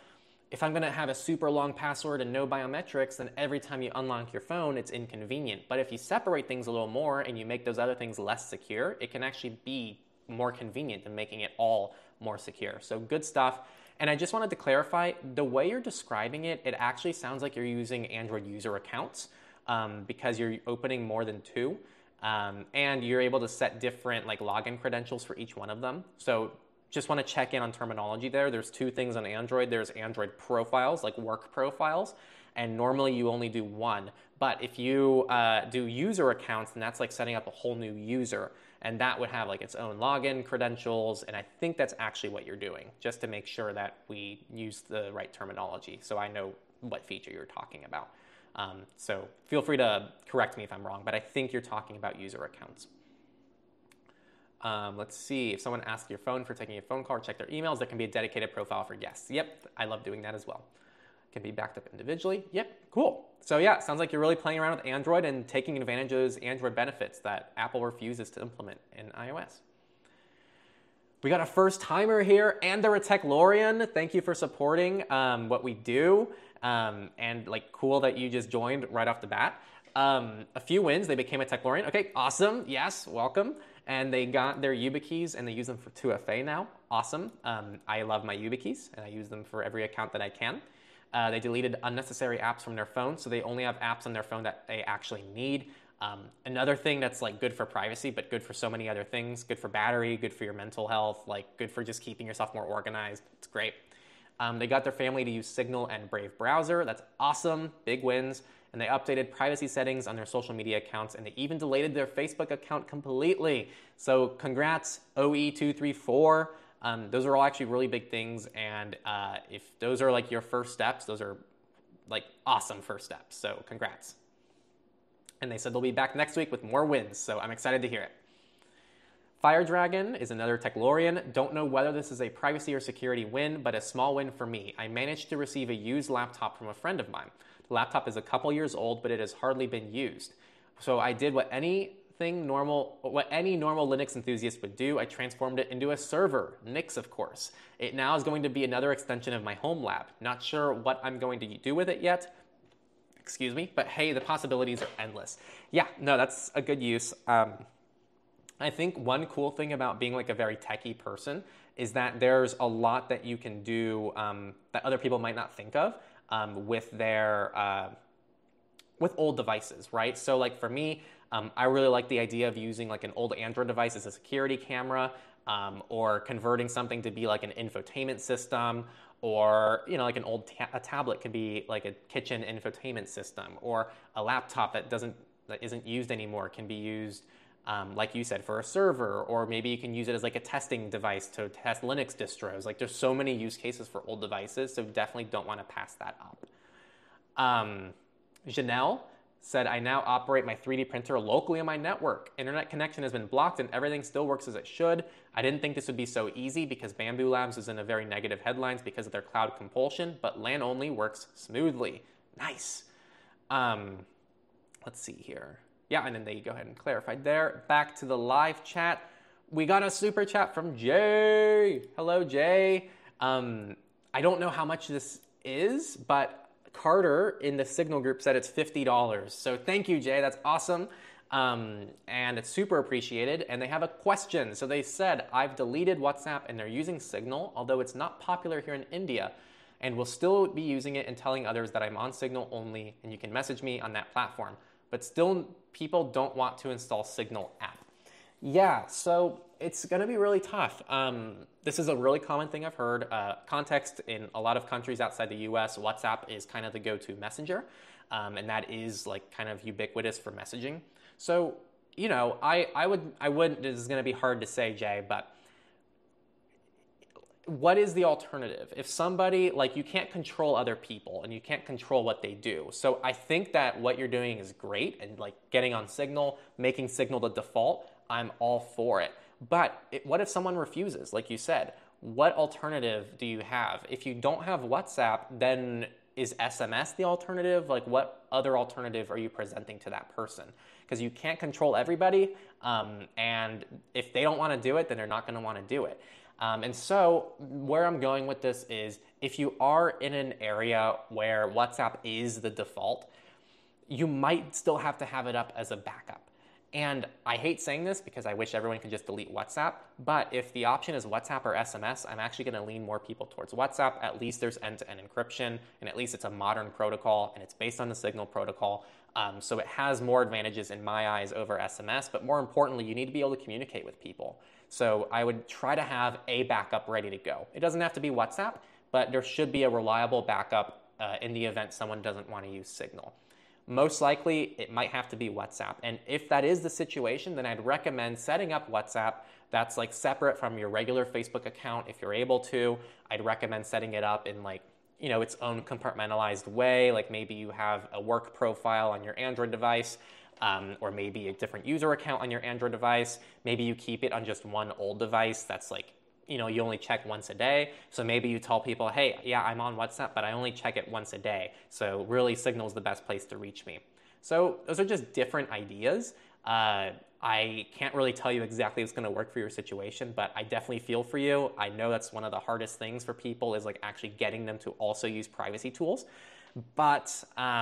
if I'm going to have a super long password and no biometrics, then every time you unlock your phone, it's inconvenient. But if you separate things a little more and you make those other things less secure, it can actually be more convenient than making it all more secure. So good stuff. And I just wanted to clarify, the way you're describing it, it actually sounds like you're using Android user accounts because you're opening more than two. And you're able to set different login credentials for each one of them. So just want to check in on terminology there. There's two things on Android. There's Android profiles, like work profiles, and normally you only do one. But if you do user accounts, then that's setting up a whole new user. And that would have its own login credentials. And I think that's actually what you're doing, just to make sure that we use the right terminology so I know what feature you're talking about. So feel free to correct me if I'm wrong, but I think you're talking about user accounts. Let's see. If someone asks your phone for taking a phone call or check their emails, there can be a dedicated profile for guests. Yep, I love doing that as well. Can be backed up individually. Yep, cool. So yeah, it sounds like you're really playing around with Android and taking advantage of those Android benefits that Apple refuses to implement in iOS. We got a first timer here, and they're a Techlorian. Thank you for supporting what we do, and cool that you just joined right off the bat. A few wins, they became a Techlorian. Okay, awesome. Yes, welcome. And they got their YubiKeys and they use them for 2FA now. Awesome. I love my YubiKeys and I use them for every account that I can. They deleted unnecessary apps from their phone, so they only have apps on their phone that they actually need. Another thing that's good for privacy, but good for so many other things. Good for battery, good for your mental health, good for just keeping yourself more organized. It's great. They got their family to use Signal and Brave browser. That's awesome. Big wins. And they updated privacy settings on their social media accounts, and they even deleted their Facebook account completely. So congrats, OE234. Those are all actually really big things, and if those are your first steps, those are awesome first steps. So congrats. And they said they'll be back next week with more wins, so I'm excited to hear it. Fire Dragon is another Techlorian. Don't know whether this is a privacy or security win, but a small win for me. I managed to receive a used laptop from a friend of mine. The laptop is a couple years old, but it has hardly been used. So I did what any normal Linux enthusiast would do. I transformed it into a server, Nix of course. It now is going to be another extension of my home lab. Not sure what I'm going to do with it yet. Excuse me, but hey, the possibilities are endless. Yeah, no, that's a good use. I think one cool thing about being like a very techie person is that there's a lot that you can do that other people might not think of with their with old devices, right? So like for me, I really like the idea of using like an old Android device as a security camera, or converting something to be like an infotainment system, or like an old a tablet could be like a kitchen infotainment system, or a laptop that isn't used anymore can be used, like you said, for a server, or maybe you can use it as like a testing device to test Linux distros. Like there's so many use cases for old devices, so definitely don't want to pass that up. Janelle said, I now operate my 3D printer locally on my network. Internet connection has been blocked and everything still works as it should. I didn't think this would be so easy because Bamboo Labs is in a very negative headlines because of their cloud compulsion, but LAN only works smoothly. Nice. Let's see here. Yeah, and then they go ahead and clarified there. Back to the live chat. We got a super chat from Jay. Hello, Jay. I don't know how much this is, but Carter in the Signal group said it's $50. So thank you, Jay. That's awesome. And it's super appreciated. And they have a question. So they said, I've deleted WhatsApp and they're using Signal, although it's not popular here in India, and will still be using it and telling others that I'm on Signal only and you can message me on that platform. But still, people don't want to install Signal app. Yeah, so it's going to be really tough. This is a really common thing I've heard. Context in a lot of countries outside the US, WhatsApp is kind of the go-to messenger, and that is like kind of ubiquitous for messaging. So, I would, this is going to be hard to say, Jay, but what is the alternative? If somebody, like, you can't control other people and you can't control what they do. So I think that what you're doing is great, and like getting on Signal, making Signal the default, I'm all for it. But what if someone refuses, like you said? What alternative do you have? If you don't have WhatsApp, then is SMS the alternative? Like, what other alternative are you presenting to that person? Because you can't control everybody, and if they don't want to do it, then they're not going to want to do it. And so where I'm going with this is, if you are in an area where WhatsApp is the default, you might still have to have it up as a backup. And I hate saying this because I wish everyone could just delete WhatsApp, but if the option is WhatsApp or SMS, I'm actually going to lean more people towards WhatsApp. At least there's end-to-end encryption, and at least it's a modern protocol, and it's based on the Signal protocol. So it has more advantages in my eyes over SMS, but more importantly, you need to be able to communicate with people. So I would try to have a backup ready to go. It doesn't have to be WhatsApp, but there should be a reliable backup in the event someone doesn't want to use Signal. Most likely, it might have to be WhatsApp. And if that is the situation, then I'd recommend setting up WhatsApp that's like separate from your regular Facebook account if you're able to. I'd recommend setting it up in like, its own compartmentalized way. Like maybe you have a work profile on your Android device, or maybe a different user account on your Android device. Maybe you keep it on just one old device that's like, you only check once a day. So maybe you tell people, hey, yeah, I'm on WhatsApp, but I only check it once a day. So really Signal's the best place to reach me. So those are just different ideas. I can't really tell you exactly what's going to work for your situation, but I definitely feel for you. I know that's one of the hardest things for people is like actually getting them to also use privacy tools. But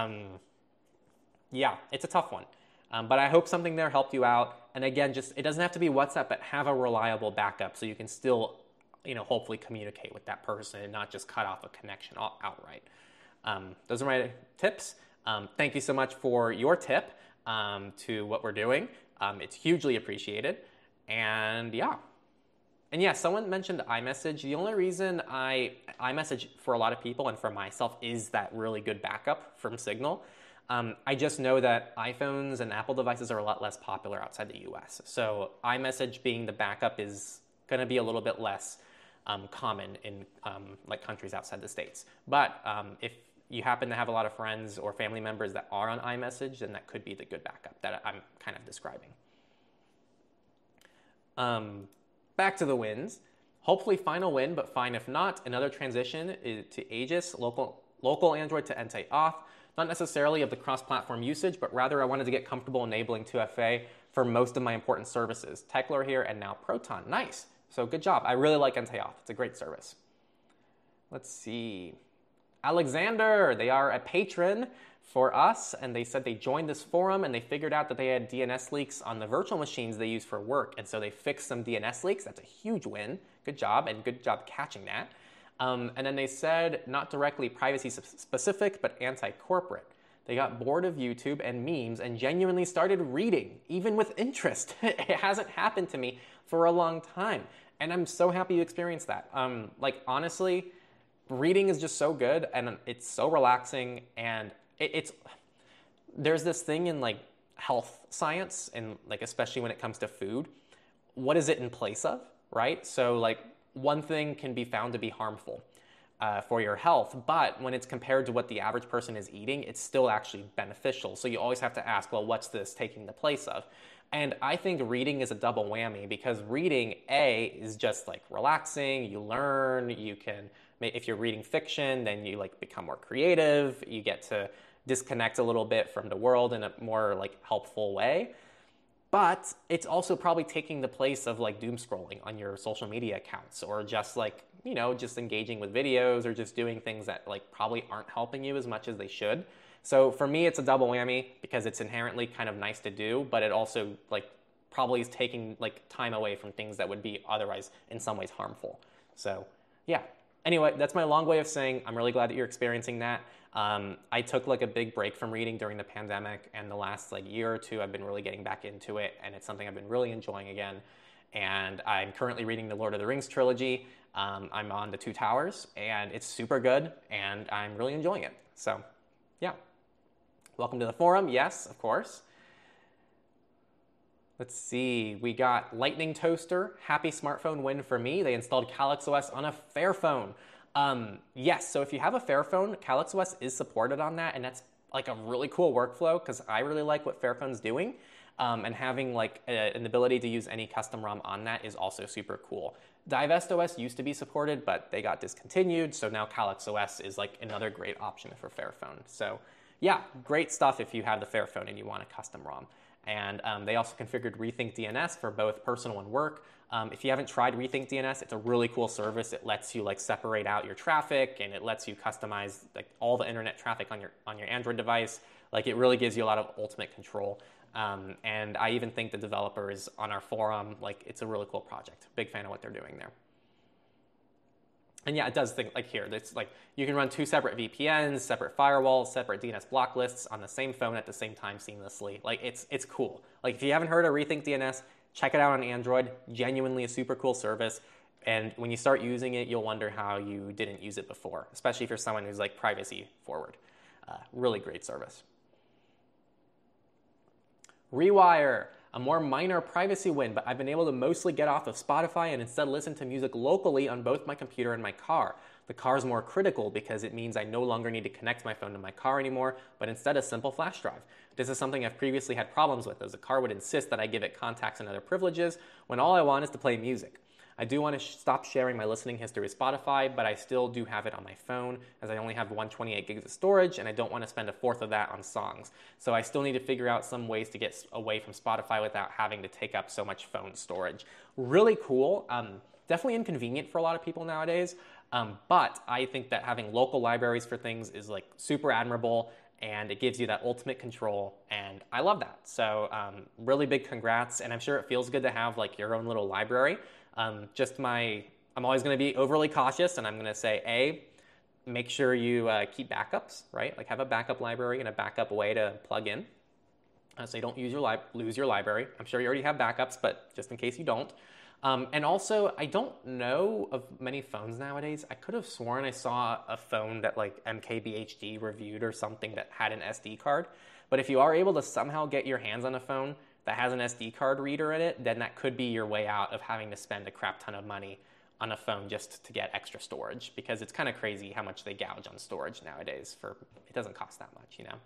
yeah, it's a tough one. But I hope something there helped you out. And again, it doesn't have to be WhatsApp, but have a reliable backup so you can still, hopefully communicate with that person and not just cut off a connection outright. Those are my tips. Thank you so much for your tip to what we're doing. It's hugely appreciated. And yeah. And yeah, someone mentioned iMessage. The only reason iMessage for a lot of people and for myself is that really good backup from Signal. I just know that iPhones and Apple devices are a lot less popular outside the US. So iMessage being the backup is going to be a little bit less common in like countries outside the States. But if you happen to have a lot of friends or family members that are on iMessage, then that could be the good backup that I'm kind of describing. Back to the wins. Hopefully final win, but fine if not. Another transition is to Aegis, local Android to Entei Auth. Not necessarily of the cross-platform usage, but rather I wanted to get comfortable enabling 2FA for most of my important services. Tekla here and now Proton. Nice. So good job. I really like Entei Auth. It's a great service. Let's see. Alexander, they are a patron for us, and they said they joined this forum and they figured out that they had DNS leaks on the virtual machines they use for work, and so they fixed some DNS leaks. That's a huge win. Good job, and good job catching that. And then they said not directly privacy specific, but anti-corporate. They got bored of YouTube and memes and genuinely started reading, even with interest. It hasn't happened to me for a long time, and I'm so happy you experienced that. Like, honestly, reading is just so good, and it's so relaxing, and there's this thing in like health science, and like especially when it comes to food, what is it in place of, right? So like one thing can be found to be harmful for your health, but when it's compared to what the average person is eating, it's still actually beneficial. So you always have to ask, well, what's this taking the place of? And I think reading is a double whammy, because reading, A, is just like relaxing, you learn, you can, if you're reading fiction, then you like become more creative, you get to disconnect a little bit from the world in a more like helpful way. But it's also probably taking the place of like doom scrolling on your social media accounts, or just like, you know, just engaging with videos, or just doing things that like probably aren't helping you as much as they should. So for me, it's a double whammy, because it's inherently kind of nice to do, but it also like probably is taking like time away from things that would be otherwise in some ways harmful. So yeah. Anyway, that's my long way of saying I'm really glad that you're experiencing that. I took like a big break from reading during the pandemic, and the last like year or two I've been really getting back into it, and it's something I've been really enjoying again. And I'm currently reading the Lord of the Rings trilogy. I'm on the Two Towers, and it's super good, and I'm really enjoying it. So yeah. Welcome to the forum. Yes, of course. Let's see, we got Lightning Toaster, happy smartphone win for me. They installed Calyx OS on a Fairphone. Yes, so if you have a Fairphone, Calyx OS is supported on that, and that's like a really cool workflow, because I really like what Fairphone's doing. And having like an ability to use any custom ROM on that is also super cool. Divest OS used to be supported, but they got discontinued, so now Calyx OS is like another great option for Fairphone. So yeah, great stuff if you have the Fairphone and you want a custom ROM. And they also configured Rethink DNS for both personal and work. If you haven't tried Rethink DNS, it's a really cool service. It lets you like separate out your traffic, and it lets you customize like all the internet traffic on your Android device. Like, it really gives you a lot of ultimate control. And I even think the developers on our forum, like, it's a really cool project. Big fan of what they're doing there. And yeah, it does things like here. It's like you can run two separate VPNs, separate firewalls, separate DNS block lists on the same phone at the same time seamlessly. Like, it's cool. Like, if you haven't heard of Rethink DNS, check it out on Android. Genuinely a super cool service. And when you start using it, you'll wonder how you didn't use it before, especially if you're someone who's like privacy forward. Really great service. Rewire, a more minor privacy win, but I've been able to mostly get off of Spotify and instead listen to music locally on both my computer and my car. The car is more critical because it means I no longer need to connect my phone to my car anymore, but instead a simple flash drive. This is something I've previously had problems with, as the car would insist that I give it contacts and other privileges when all I want is to play music. I do want to stop sharing my listening history with Spotify, but I still do have it on my phone, as I only have 128 gigs of storage, and I don't want to spend a fourth of that on songs. So I still need to figure out some ways to get away from Spotify without having to take up so much phone storage. Really cool. Definitely inconvenient for a lot of people nowadays, but I think that having local libraries for things is like super admirable, and it gives you that ultimate control, and I love that. So really big congrats, and I'm sure it feels good to have like your own little library. I'm always going to be overly cautious, and I'm going to say, make sure you keep backups, right? Like, have a backup library and a backup way to plug in, so you don't lose your library. I'm sure you already have backups, but just in case you don't. And also, I don't know of many phones nowadays. I could have sworn I saw a phone that like MKBHD reviewed or something that had an SD card. But if you are able to somehow get your hands on a phone that has an SD card reader in it, then that could be your way out of having to spend a crap ton of money on a phone just to get extra storage, because it's kind of crazy how much they gouge on storage nowadays. It doesn't cost that much, you know.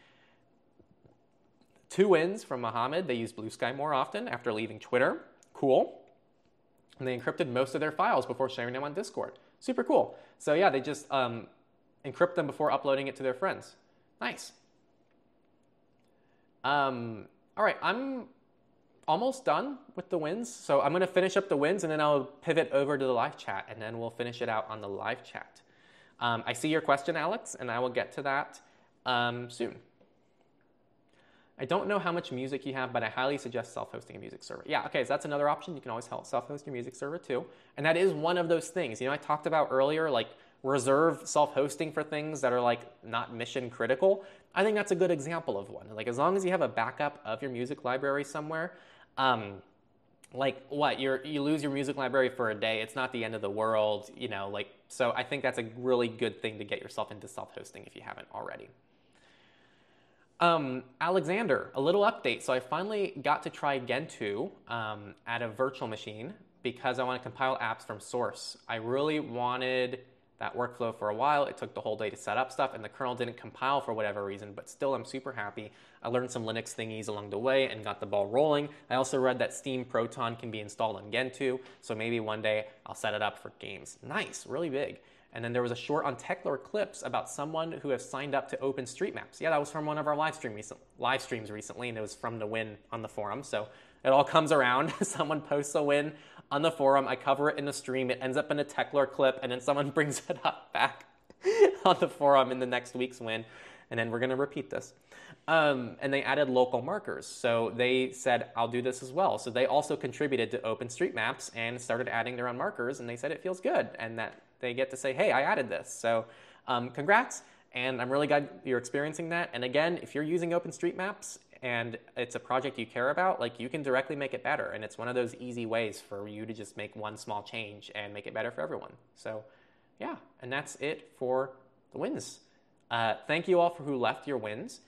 2 wins from Mohammed. They use Blue Sky more often after leaving Twitter. Cool. And they encrypted most of their files before sharing them on Discord. Super cool. So yeah, they just encrypt them before uploading it to their friends. Nice. All right, I'm almost done with the wins. So I'm going to finish up the wins, and then I'll pivot over to the live chat, and then we'll finish it out on the live chat. I see your question, Alex, and I will get to that. soon. I don't know how much music you have, but I highly suggest self-hosting a music server. Yeah, okay, so that's another option. You can always self-host your music server too. And that is one of those things. I talked about earlier, like reserve self-hosting for things that are like not mission critical. I think that's a good example of one. Like as long as you have a backup of your music library somewhere, like what, you lose your music library for a day, it's not the end of the world, so I think that's a really good thing to get yourself into self-hosting if you haven't already. Alexander, a little update. So I finally got to try Gentoo at a virtual machine because I want to compile apps from source. I really wanted that workflow for a while. It took the whole day to set up stuff, and the kernel didn't compile for whatever reason, but still I'm super happy. I learned some Linux thingies along the way and got the ball rolling. I also read that Steam Proton can be installed on Gentoo, so maybe one day I'll set it up for games. Nice, really big. And then there was a short on Techlore Clips about someone who has signed up to OpenStreetMaps. Yeah, that was from one of our live streams recently, and it was from the win on the forum. So it all comes around. Someone posts a win on the forum. I cover it in the stream. It ends up in a Techlore clip, and then someone brings it up back on the forum in the next week's win. And then we're going to repeat this. And they added local markers. So they said, I'll do this as well. So they also contributed to OpenStreetMaps and started adding their own markers. And they said it feels good and that they get to say, hey, I added this. So congrats. And I'm really glad you're experiencing that. And again, if you're using OpenStreetMaps and it's a project you care about, like you can directly make it better. And it's one of those easy ways for you to just make one small change and make it better for everyone. So yeah, and that's it for the wins. Thank you all for who left your wins.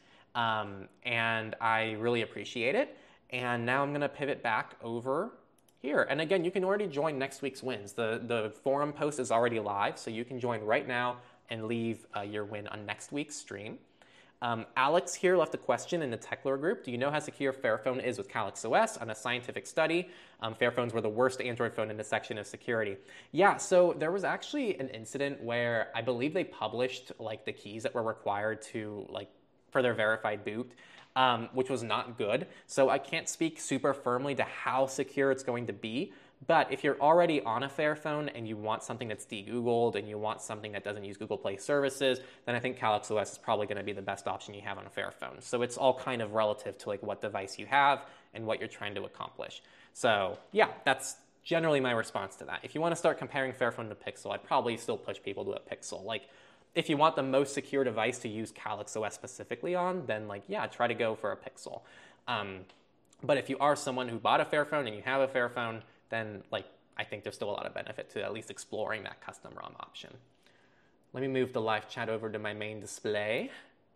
And I really appreciate it. And now I'm going to pivot back over here. And again, you can already join next week's wins. The forum post is already live, so you can join right now and leave your win on next week's stream. Alex here left a question in the Techlore group. Do you know how secure Fairphone is with Calyx OS? On a scientific study, Fairphones were the worst Android phone in the section of security. Yeah, so there was actually an incident where I believe they published like the keys that were required to for their verified boot, which was not good. So I can't speak super firmly to how secure it's going to be. But if you're already on a Fairphone and you want something that's de-Googled and you want something that doesn't use Google Play services, then I think Calyx OS is probably going to be the best option you have on a Fairphone. So it's all kind of relative to like what device you have and what you're trying to accomplish. So yeah, that's generally my response to that. If you want to start comparing Fairphone to Pixel, I'd probably still push people to a Pixel. Like if you want the most secure device to use Calyx OS specifically on, then yeah, try to go for a Pixel. But if you are someone who bought a Fairphone and you have a Fairphone, then I think there's still a lot of benefit to at least exploring that custom ROM option. Let me move the live chat over to my main display.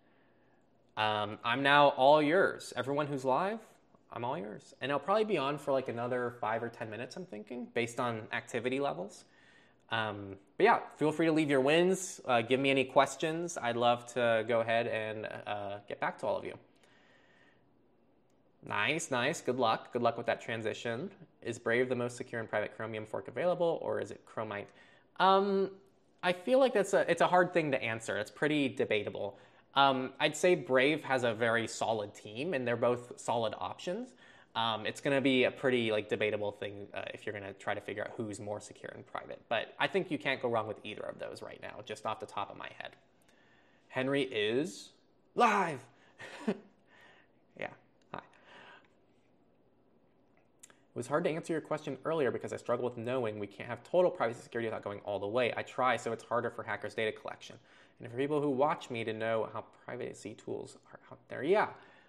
I'm now all yours. Everyone who's live, I'm all yours. And I'll probably be on for another 5 or 10 minutes, I'm thinking, based on activity levels. But yeah, feel free to leave your wins. Give me any questions. I'd love to go ahead and get back to all of you. Nice. Good luck. Good luck with that transition. Is Brave the most secure and private Chromium fork available, or is it Chromite? I feel like it's a hard thing to answer. It's pretty debatable. I'd say Brave has a very solid team, and they're both solid options. It's going to be a pretty debatable thing if you're going to try to figure out who's more secure and private. But I think you can't go wrong with either of those right now, just off the top of my head. Henry is live. Yeah. Hi. It was hard to answer your question earlier because I struggle with knowing we can't have total privacy security without going all the way. I try, so it's harder for hackers' data collection. And for people who watch me to know how privacy tools are out there. Yeah.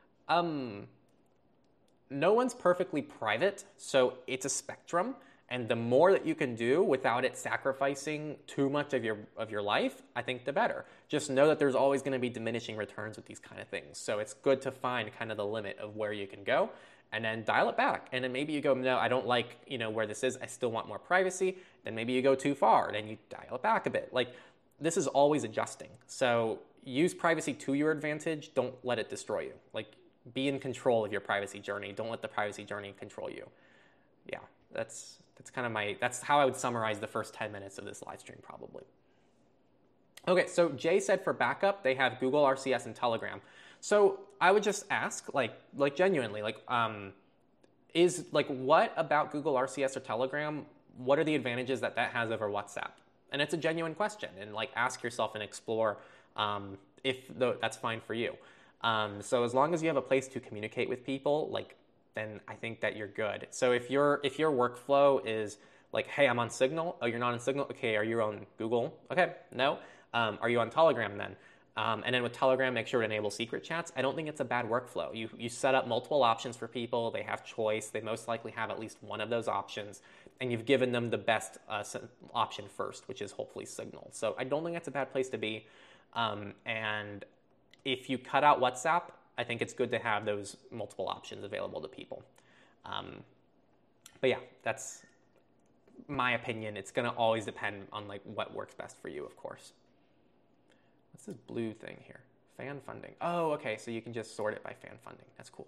No one's perfectly private, so it's a spectrum. And the more that you can do without it sacrificing too much of your life, I think the better. Just know that there's always going to be diminishing returns with these kind of things. So it's good to find kind of the limit of where you can go and then dial it back. And then maybe you go, no, I don't like where this is. I still want more privacy. Then maybe you go too far. Then you dial it back a bit. This is always adjusting. So use privacy to your advantage. Don't let it destroy you. Be in control of your privacy journey. Don't let the privacy journey control you. Yeah, that's that's how I would summarize the first 10 minutes of this live stream probably. Okay, so Jay said for backup, they have Google RCS and Telegram. So I would just ask, genuinely, is what about Google RCS or Telegram? What are the advantages that has over WhatsApp? And it's a genuine question. And ask yourself and explore that's fine for you. So as long as you have a place to communicate with people, like, then I think that you're good. So if your workflow is like, hey, I'm on Signal. Oh, you're not on Signal? Okay, are you on Google? Okay, no. Are you on Telegram then? And then with Telegram, make sure to enable secret chats. I don't think it's a bad workflow. You set up multiple options for people. They have choice. They most likely have at least one of those options. And you've given them the best option first, which is hopefully Signal. So I don't think that's a bad place to be. And if you cut out WhatsApp, I think it's good to have those multiple options available to people. But yeah, that's my opinion. It's going to always depend on like what works best for you, of course. What's this blue thing here? Fan funding. Oh, okay, so you can just sort it by fan funding. That's cool.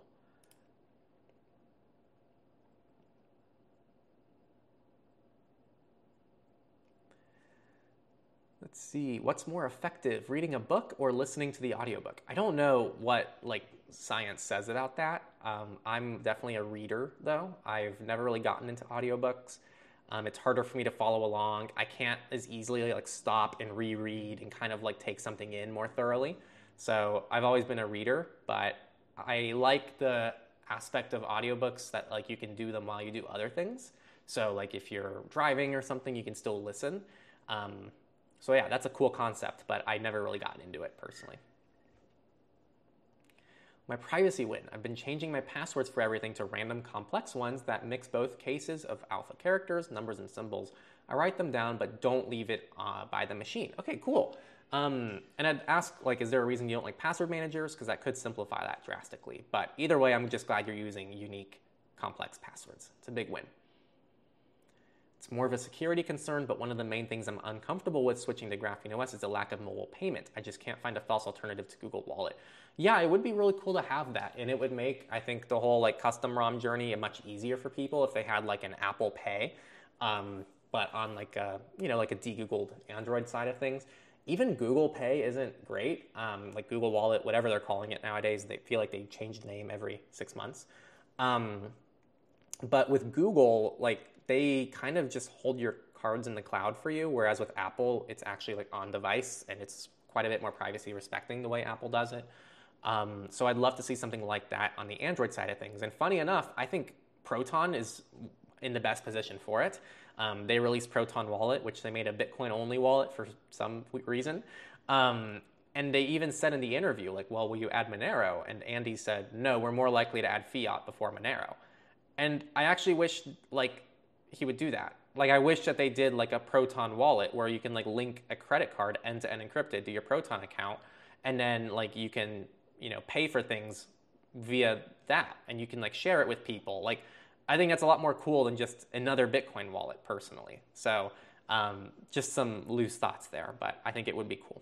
Let's see, what's more effective, reading a book or listening to the audiobook? I don't know what like science says about that. I'm definitely a reader though. I've never really gotten into audiobooks. It's harder for me to follow along. I can't as easily like stop and reread and kind of like take something in more thoroughly. So I've always been a reader, but I like the aspect of audiobooks that like you can do them while you do other things. So like if you're driving or something, you can still listen. So yeah, that's a cool concept, but I never really gotten into it personally. My privacy win. I've been changing my passwords for everything to random complex ones that mix both cases of alpha characters, numbers, and symbols. I write them down, but don't leave it by the machine. Okay, cool. And I'd ask, like, is there a reason you don't like password managers? Because that could simplify that drastically. But either way, I'm just glad you're using unique, complex passwords. It's a big win. It's more of a security concern, but one of the main things I'm uncomfortable with switching to Graphene OS is the lack of mobile payment. I just can't find a false alternative to Google Wallet. Yeah, it would be really cool to have that, and it would make, I think, the whole like custom ROM journey much easier for people if they had like an Apple Pay, but on like a, like a de-Googled Android side of things. Even Google Pay isn't great. Like Google Wallet, whatever they're calling it nowadays, they feel like they change the name every 6 months. But with Google, like, they kind of just hold your cards in the cloud for you, whereas with Apple, it's actually like on device, and it's quite a bit more privacy respecting the way Apple does it. So I'd love to see something like that on the Android side of things. And funny enough, I think Proton is in the best position for it. They released Proton Wallet, which they made a Bitcoin-only wallet for some reason. And they even said in the interview, like, well, will you add Monero? And Andy said, no, we're more likely to add fiat before Monero. And I actually wish, like, he would do that. Like, I wish that they did like a Proton wallet where you can like link a credit card end-to-end encrypted to your Proton account, and then like you can, pay for things via that, and you can like share it with people. Like, I think that's a lot more cool than just another Bitcoin wallet personally. So just some loose thoughts there, but I think it would be cool.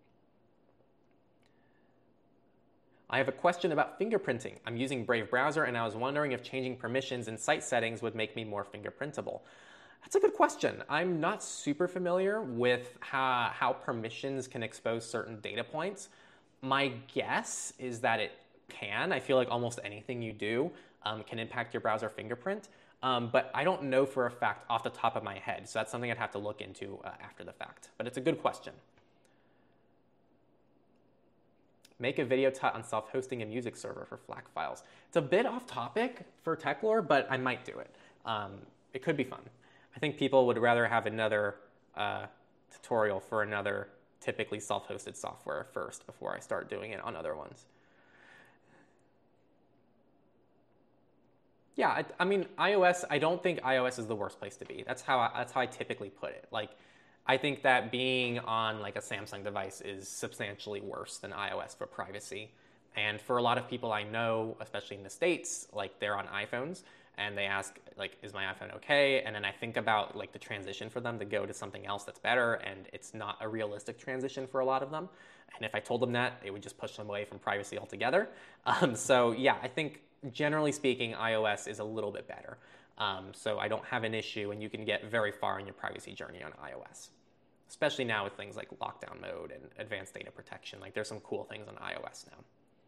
I have a question about fingerprinting. I'm using Brave browser, and I was wondering if changing permissions in site settings would make me more fingerprintable. That's a good question. I'm not super familiar with how permissions can expose certain data points. My guess is that it can. I feel like almost anything you do can impact your browser fingerprint, but I don't know for a fact off the top of my head, so that's something I'd have to look into after the fact. But it's a good question. Make a video tut on self-hosting a music server for FLAC files. It's a bit off topic for TechLore, but I might do it. It could be fun. I think people would rather have another tutorial for another typically self-hosted software first before I start doing it on other ones. Yeah, I mean, iOS, I don't think iOS is the worst place to be. That's how I typically put it. Like, I think that being on like a Samsung device is substantially worse than iOS for privacy. And for a lot of people I know, especially in the States, like they're on iPhones and they ask like, is my iPhone okay? And then I think about like the transition for them to go to something else that's better, and it's not a realistic transition for a lot of them. And if I told them that, it would just push them away from privacy altogether. So yeah, I think generally speaking, iOS is a little bit better. So I don't have an issue, and you can get very far in your privacy journey on iOS. Especially now with things like lockdown mode and advanced data protection. Like, there's some cool things on iOS now.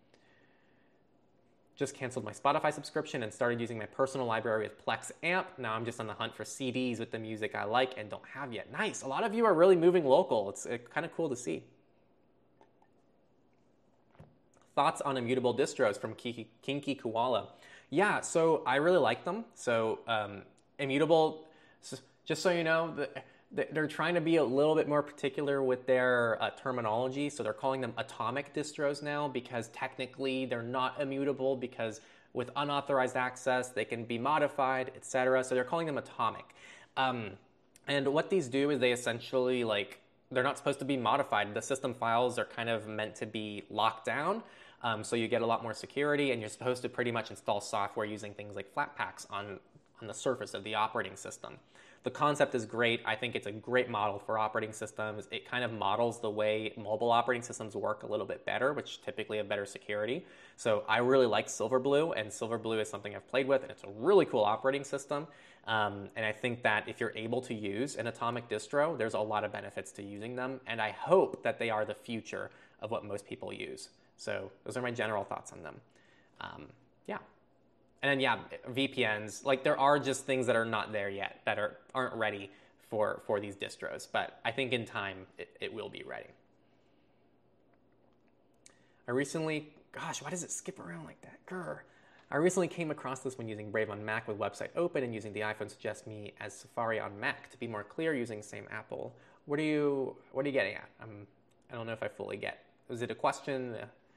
Just canceled my Spotify subscription and started using my personal library with Plex Amp. Now I'm just on the hunt for CDs with the music I like and don't have yet. Nice. A lot of you are really moving local. It's kind of cool to see. Thoughts on immutable distros from Kinky Koala. Yeah, so I really like them. So immutable, just so you know, they're trying to be a little bit more particular with their terminology. So they're calling them atomic distros now because technically they're not immutable because with unauthorized access, they can be modified, etc. So they're calling them atomic. And what these do is they essentially, like, they're not supposed to be modified. The system files are kind of meant to be locked down. So you get a lot more security, and you're supposed to pretty much install software using things like Flatpaks on the surface of the operating system. The concept is great. I think it's a great model for operating systems. It kind of models the way mobile operating systems work a little bit better, which typically have better security. So I really like Silverblue, and Silverblue is something I've played with, and it's a really cool operating system. And I think that if you're able to use an atomic distro, there's a lot of benefits to using them, and I hope that they are the future of what most people use. So those are my general thoughts on them. Yeah. And then, yeah, VPNs, like there are just things that are not there yet that aren't ready for these distros. But I think in time, it will be ready. I recently, gosh, why does it skip around like that? Grr. I recently came across this when using Brave on Mac with website open and using the iPhone suggests me as Safari on Mac. To be more clear, using same Apple. What are you getting at? I don't know if I fully get. Was it a question?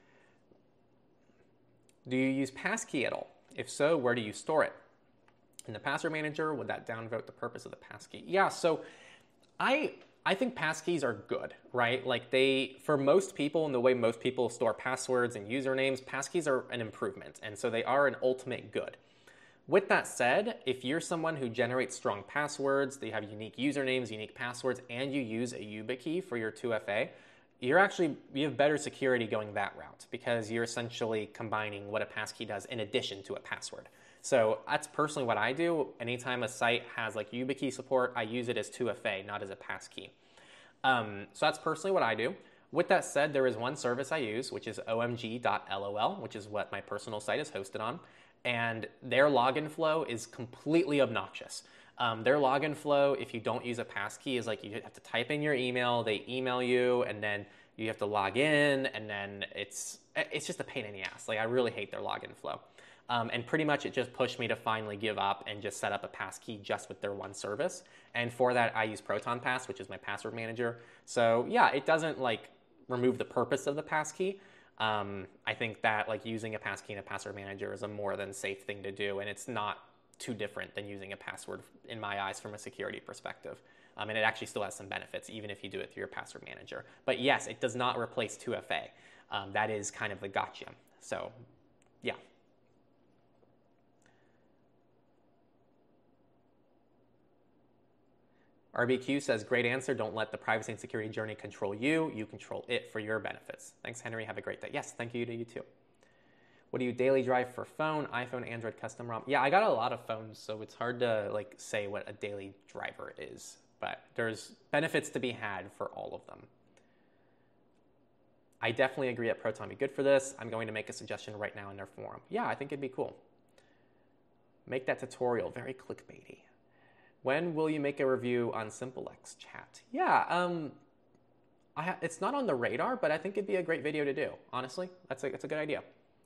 Do you use passkey at all? If so, where do you store it? In the password manager, would that downvote the purpose of the passkey? Yeah, so I think passkeys are good, right? Like for most people and the way most people store passwords and usernames, passkeys are an improvement. And so they are an ultimate good. With that said, if you're someone who generates strong passwords, they have unique usernames, unique passwords, and you use a YubiKey for your 2FA, you have better security going that route because you're essentially combining what a passkey does in addition to a password. So that's personally what I do. Anytime a site has like YubiKey support, I use it as 2FA, not as a passkey. So that's personally what I do. With that said, there is one service I use, which is omg.lol, which is what my personal site is hosted on. And their login flow is completely obnoxious. Their login flow, if you don't use a passkey, is like you have to type in your email, they email you, and then you have to log in, and then it's just a pain in the ass. Like I really hate their login flow. And pretty much it just pushed me to finally give up and just set up a passkey just with their one service. And for that, I use ProtonPass, which is my password manager. So yeah, it doesn't like remove the purpose of the passkey. I think that like using a passkey and a password manager is a more than safe thing to do, and it's not too different than using a password in my eyes from a security perspective. And it actually still has some benefits, even if you do it through your password manager. But yes, it does not replace 2FA. That is kind of the gotcha. So yeah. RBQ says, great answer. Don't let the privacy and security journey control you. You control it for your benefits. Thanks, Henry. Have a great day. Yes, thank you to you too. What do you daily drive for phone, iPhone, Android, custom ROM? Yeah, I got a lot of phones, so it's hard to like say what a daily driver is. But there's benefits to be had for all of them. I definitely agree that Proton would be good for this. I'm going to make a suggestion right now in their forum. Yeah, I think it'd be cool. Make that tutorial very clickbaity. When will you make a review on SimpleX chat? Yeah, it's not on the radar, but I think it'd be a great video to do. Honestly, it's a good idea.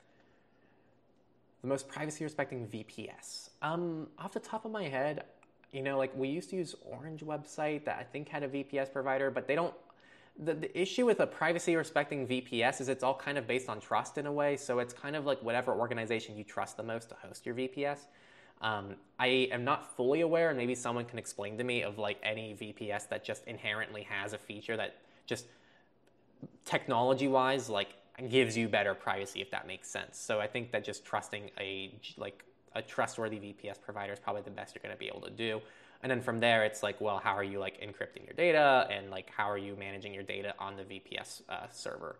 The most privacy-respecting VPS. Off the top of my head, like we used to use Orange website that I think had a VPS provider, but they don't. The issue with a privacy-respecting VPS is it's all kind of based on trust in a way, so it's kind of like whatever organization you trust the most to host your VPS. I am not fully aware, and maybe someone can explain to me of like any VPS that just inherently has a feature that just technology-wise like gives you better privacy, if that makes sense. So I think that just trusting a trustworthy VPS provider is probably the best you're going to be able to do. And then from there, it's like, well, how are you like encrypting your data, and like how are you managing your data on the VPS server?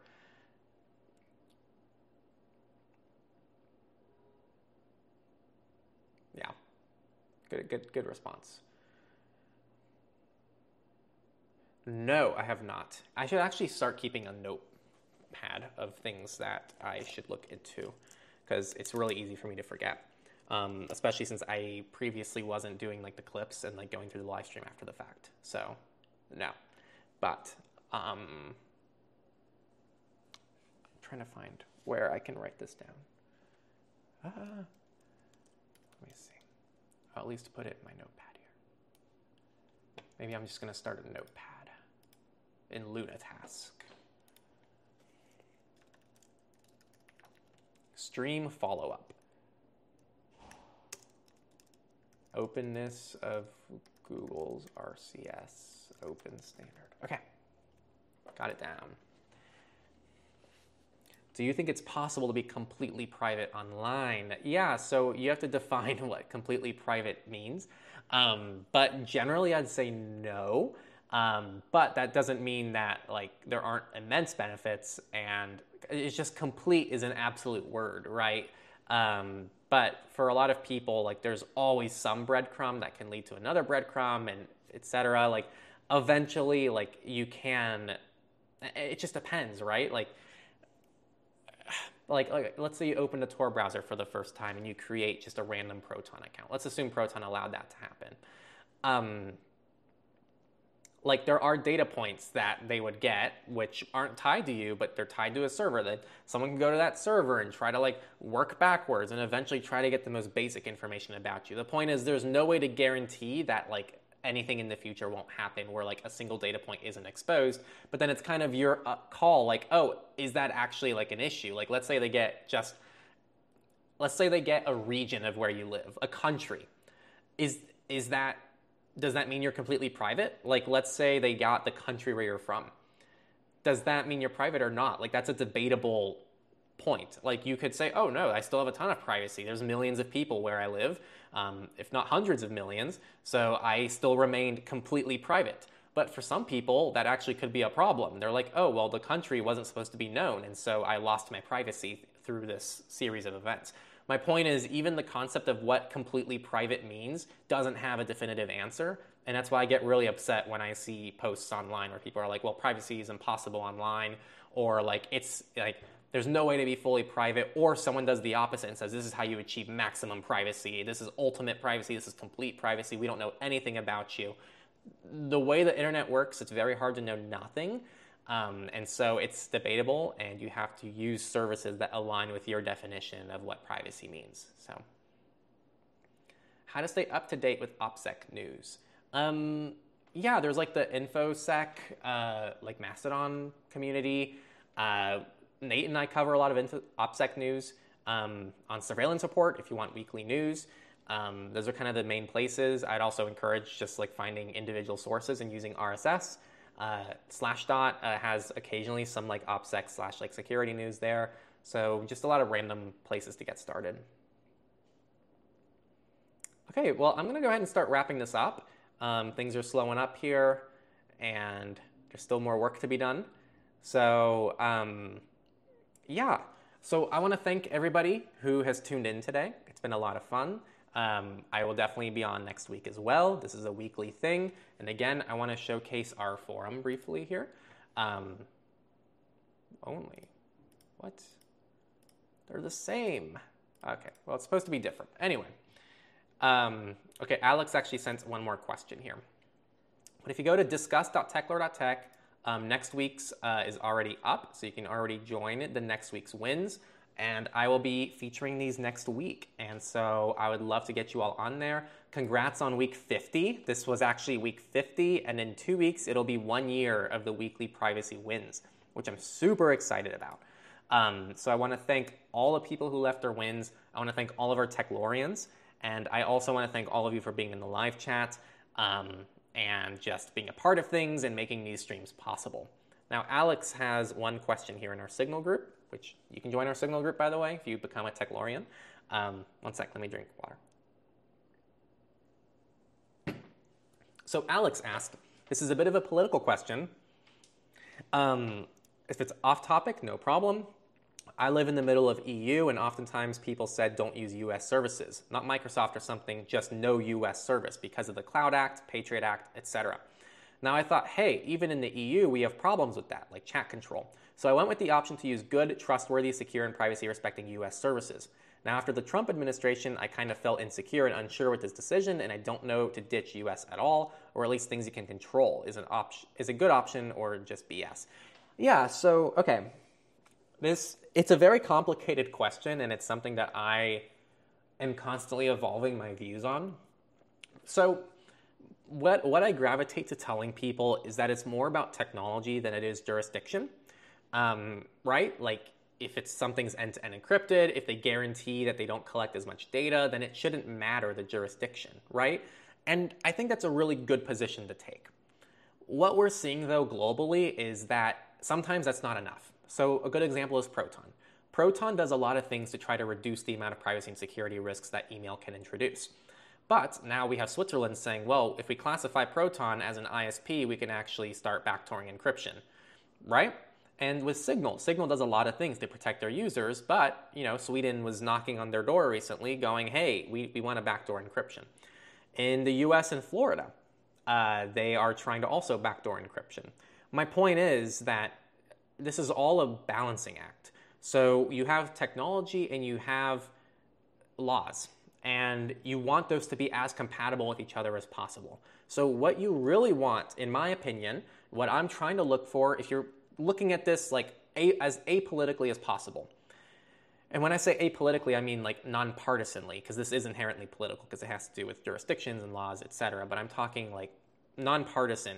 Yeah, good response. No, I have not. I should actually start keeping a notepad of things that I should look into, because it's really easy for me to forget. Especially since I previously wasn't doing like the clips and like going through the live stream after the fact. So, no. But I'm trying to find where I can write this down. Let me see. I'll at least put it in my notepad here. Maybe I'm just going to start a notepad in Lunatask. Stream follow-up. Openness of Google's RCS open standard. Okay, got it down. Do you think it's possible to be completely private online? Yeah, so you have to define what completely private means. But generally I'd say no. But that doesn't mean that like there aren't immense benefits, and it's just complete is an absolute word, right? But for a lot of people, like there's always some breadcrumb that can lead to another breadcrumb, and etc. Like eventually, like you can. It just depends, right? Like let's say you open a Tor browser for the first time and you create just a random Proton account. Let's assume Proton allowed that to happen. Like there are data points that they would get which aren't tied to you, but they're tied to a server. That someone can go to that server and try to like work backwards and eventually try to get the most basic information about you. The point is there's no way to guarantee that like anything in the future won't happen where like a single data point isn't exposed, but then it's kind of your call like, oh, is that actually like an issue? Like let's say they get a region of where you live, a country. Does that mean you're completely private? Like, let's say they got the country where you're from. Does that mean you're private or not? Like, that's a debatable point. Like, you could say, oh, no, I still have a ton of privacy. There's millions of people where I live, if not hundreds of millions, so I still remained completely private. But for some people, that actually could be a problem. They're like, oh, well, the country wasn't supposed to be known, and so I lost my privacy through this series of events. My point is, even the concept of what completely private means doesn't have a definitive answer, and that's why I get really upset when I see posts online where people are like, well, privacy is impossible online, or like, it's like, there's no way to be fully private, or someone does the opposite and says, this is how you achieve maximum privacy, this is ultimate privacy, this is complete privacy, we don't know anything about you. The way the internet works, it's very hard to know nothing. And so it's debatable, and you have to use services that align with your definition of what privacy means. So, how to stay up to date with OPSEC news? Yeah, there's like the InfoSec, like Mastodon community. Nate and I cover a lot of OPSEC news on Surveillance Report if you want weekly news. Those are kind of the main places. I'd also encourage just like finding individual sources and using RSS. Slashdot has occasionally some like OPSEC / like security news there. So just a lot of random places to get started. Okay, well, I'm going to go ahead and start wrapping this up. Things are slowing up here, and there's still more work to be done. So, yeah. So I want to thank everybody who has tuned in today. It's been a lot of fun. I will definitely be on next week as well. This is a weekly thing. And again, I want to showcase our forum briefly here. What? They're the same. Okay, well, it's supposed to be different. Anyway. Okay, Alex actually sent one more question here. But if you go to discuss.techlore.tech, next week's is already up, so you can already join the next week's wins. And I will be featuring these next week. And so I would love to get you all on there. Congrats on week 50. This was actually week 50. And in 2 weeks, it'll be 1 year of the weekly privacy wins, which I'm super excited about. So I want to thank all the people who left their wins. I want to thank all of our Techlorians. And I also want to thank all of you for being in the live chat and just being a part of things and making these streams possible. Now, Alex has one question here in our Signal group, which you can join our Signal group, by the way, if you become a Techlorian. One sec, let me drink water. So Alex asked, this is a bit of a political question. If it's off topic, no problem. I live in the middle of EU, and oftentimes people said don't use US services, not Microsoft or something, just no US service because of the Cloud Act, Patriot Act, etc. Now I thought, hey, even in the EU, we have problems with that, like chat control. So I went with the option to use good, trustworthy, secure, and privacy-respecting US services. Now after the Trump administration, I kind of felt insecure and unsure with this decision, and I don't know to ditch US at all, or at least things you can control. Is a good option or just BS? Yeah, so, okay. This It's a very complicated question, and it's something that I am constantly evolving my views on. So what I gravitate to telling people is that it's more about technology than it is jurisdiction, right? Like if it's something's end-to-end encrypted, if they guarantee that they don't collect as much data, then it shouldn't matter the jurisdiction, right? And I think that's a really good position to take. What we're seeing, though, globally is that sometimes that's not enough. So a good example is Proton. Proton does a lot of things to try to reduce the amount of privacy and security risks that email can introduce. But now we have Switzerland saying, well, if we classify Proton as an ISP, we can actually start backdooring encryption, right? And with Signal does a lot of things to protect their users, but Sweden was knocking on their door recently going, hey, we want to backdoor encryption. In the US and Florida, they are trying to also backdoor encryption. My point is that this is all a balancing act. So you have technology and you have laws, and you want those to be as compatible with each other as possible. So what you really want, in my opinion, what I'm trying to look for, if you're looking at this like as apolitically as possible, and when I say apolitically, I mean like nonpartisanly, because this is inherently political because it has to do with jurisdictions and laws, etc. But I'm talking like nonpartisan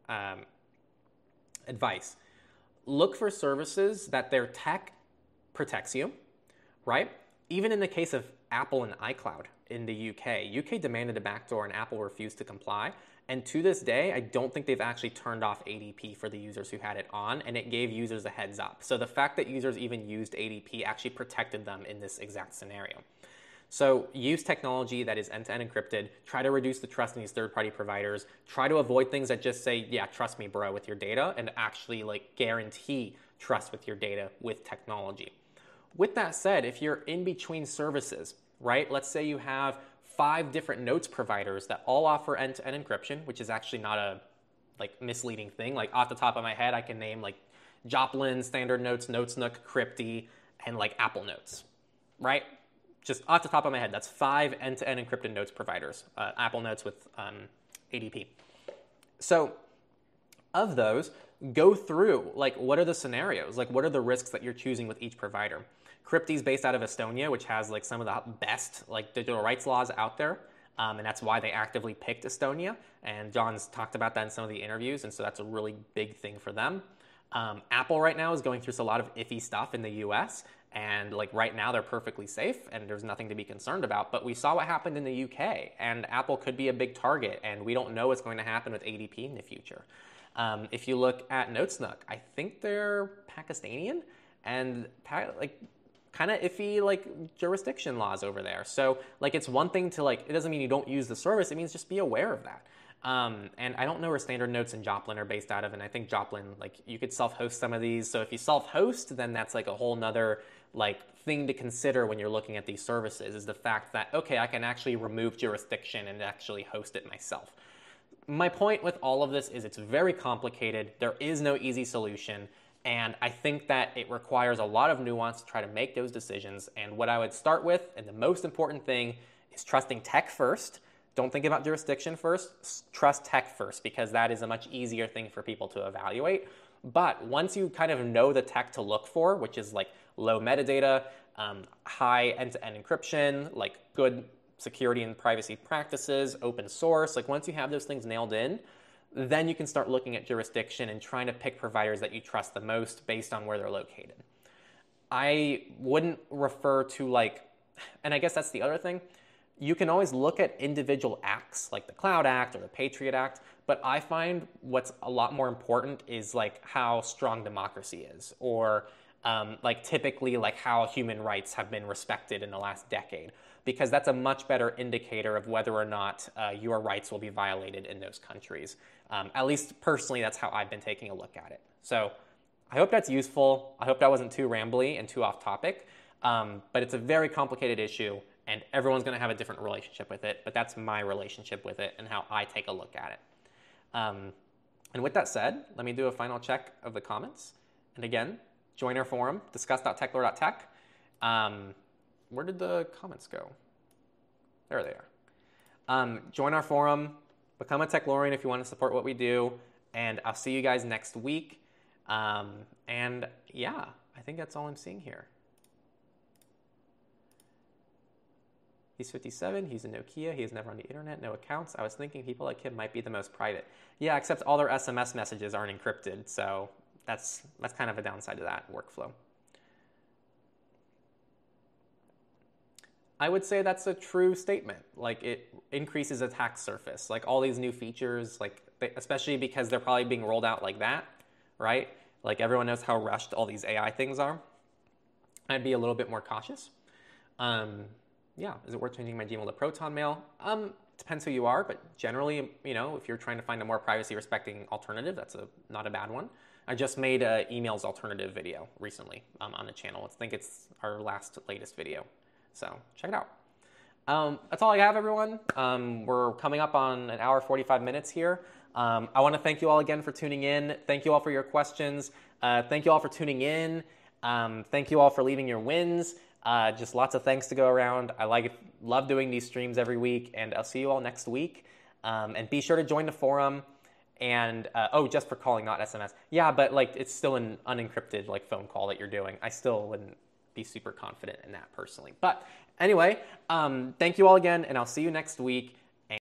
advice. Look for services that their tech protects you, right? Even in the case of Apple and iCloud in the UK demanded a backdoor and Apple refused to comply. And to this day, I don't think they've actually turned off ADP for the users who had it on, and it gave users a heads up. So the fact that users even used ADP actually protected them in this exact scenario. So use technology that is end-to-end encrypted, try to reduce the trust in these third-party providers, try to avoid things that just say, yeah, trust me, bro, with your data, and actually like guarantee trust with your data with technology. With that said, if you're in between services, right, let's say you have 5 different notes providers that all offer end-to-end encryption, which is actually not a like misleading thing. Like off the top of my head, I can name like Joplin, Standard Notes, NotesNook, Crypty, and like Apple Notes, right? Just off the top of my head, that's 5 end-to-end encrypted notes providers, Apple Notes with ADP. So of those, go through, like, what are the scenarios? Like, what are the risks that you're choosing with each provider? Crypty is based out of Estonia, which has, like, some of the best, like, digital rights laws out there, and that's why they actively picked Estonia, and John's talked about that in some of the interviews, and so that's a really big thing for them. Apple right now is going through a lot of iffy stuff in the US, and like right now they're perfectly safe and there's nothing to be concerned about. But we saw what happened in the UK, and Apple could be a big target, and we don't know what's going to happen with ADP in the future. If you look at NotesNook, I think they're Pakistani and like kind of iffy like jurisdiction laws over there. So like it's one thing to like, it doesn't mean you don't use the service, it means just be aware of that. And I don't know where Standard Notes and Joplin are based out of, and I think Joplin, like, you could self-host some of these. So if you self-host, then that's like a whole nother like thing to consider when you're looking at these services, is the fact that, okay, I can actually remove jurisdiction and actually host it myself. My point with all of this is it's very complicated. There is no easy solution. And I think that it requires a lot of nuance to try to make those decisions. And what I would start with, and the most important thing, is trusting tech first. Don't think about jurisdiction first, trust tech first, because that is a much easier thing for people to evaluate. But once you kind of know the tech to look for, which is like low metadata, high end-to-end encryption, like good security and privacy practices, open source, like once you have those things nailed in, then you can start looking at jurisdiction and trying to pick providers that you trust the most based on where they're located. I wouldn't refer to like, and I guess that's the other thing, you can always look at individual acts like the Cloud Act or the Patriot Act, but I find what's a lot more important is like how strong democracy is, or like typically like how human rights have been respected in the last decade, because that's a much better indicator of whether or not your rights will be violated in those countries. At least personally, that's how I've been taking a look at it. So I hope that's useful. I hope that wasn't too rambly and too off topic, but it's a very complicated issue, and everyone's going to have a different relationship with it, but that's my relationship with it and how I take a look at it. And with that said, let me do a final check of the comments. And again, join our forum, discuss.techlore.tech. Where did the comments go? There they are. Join our forum, become a Techlorian if you want to support what we do, and I'll see you guys next week. And yeah, I think that's all I'm seeing here. He's 57, he's a Nokia, he is never on the internet, no accounts. I was thinking people like him might be the most private. Yeah, except all their SMS messages aren't encrypted, so that's kind of a downside to that workflow. I would say that's a true statement. Like, it increases attack surface. Like, all these new features, like, especially because they're probably being rolled out like that, right? Like, everyone knows how rushed all these AI things are. I'd be a little bit more cautious. Yeah, is it worth changing my Gmail to Proton Mail? Depends who you are, but generally, you know, if you're trying to find a more privacy-respecting alternative, that's not a bad one. I just made a emails alternative video recently on the channel. I think it's our latest video. So check it out. That's all I have, everyone. We're coming up on an hour, 45 minutes here. I want to thank you all again for tuning in. Thank you all for your questions. Thank you all for tuning in. Thank you all for leaving your wins. Just lots of thanks to go around. I love doing these streams every week, and I'll see you all next week. And be sure to join the forum. And just for calling, not SMS. Yeah, but like it's still an unencrypted like phone call that you're doing. I still wouldn't be super confident in that personally. But anyway, thank you all again, and I'll see you next week.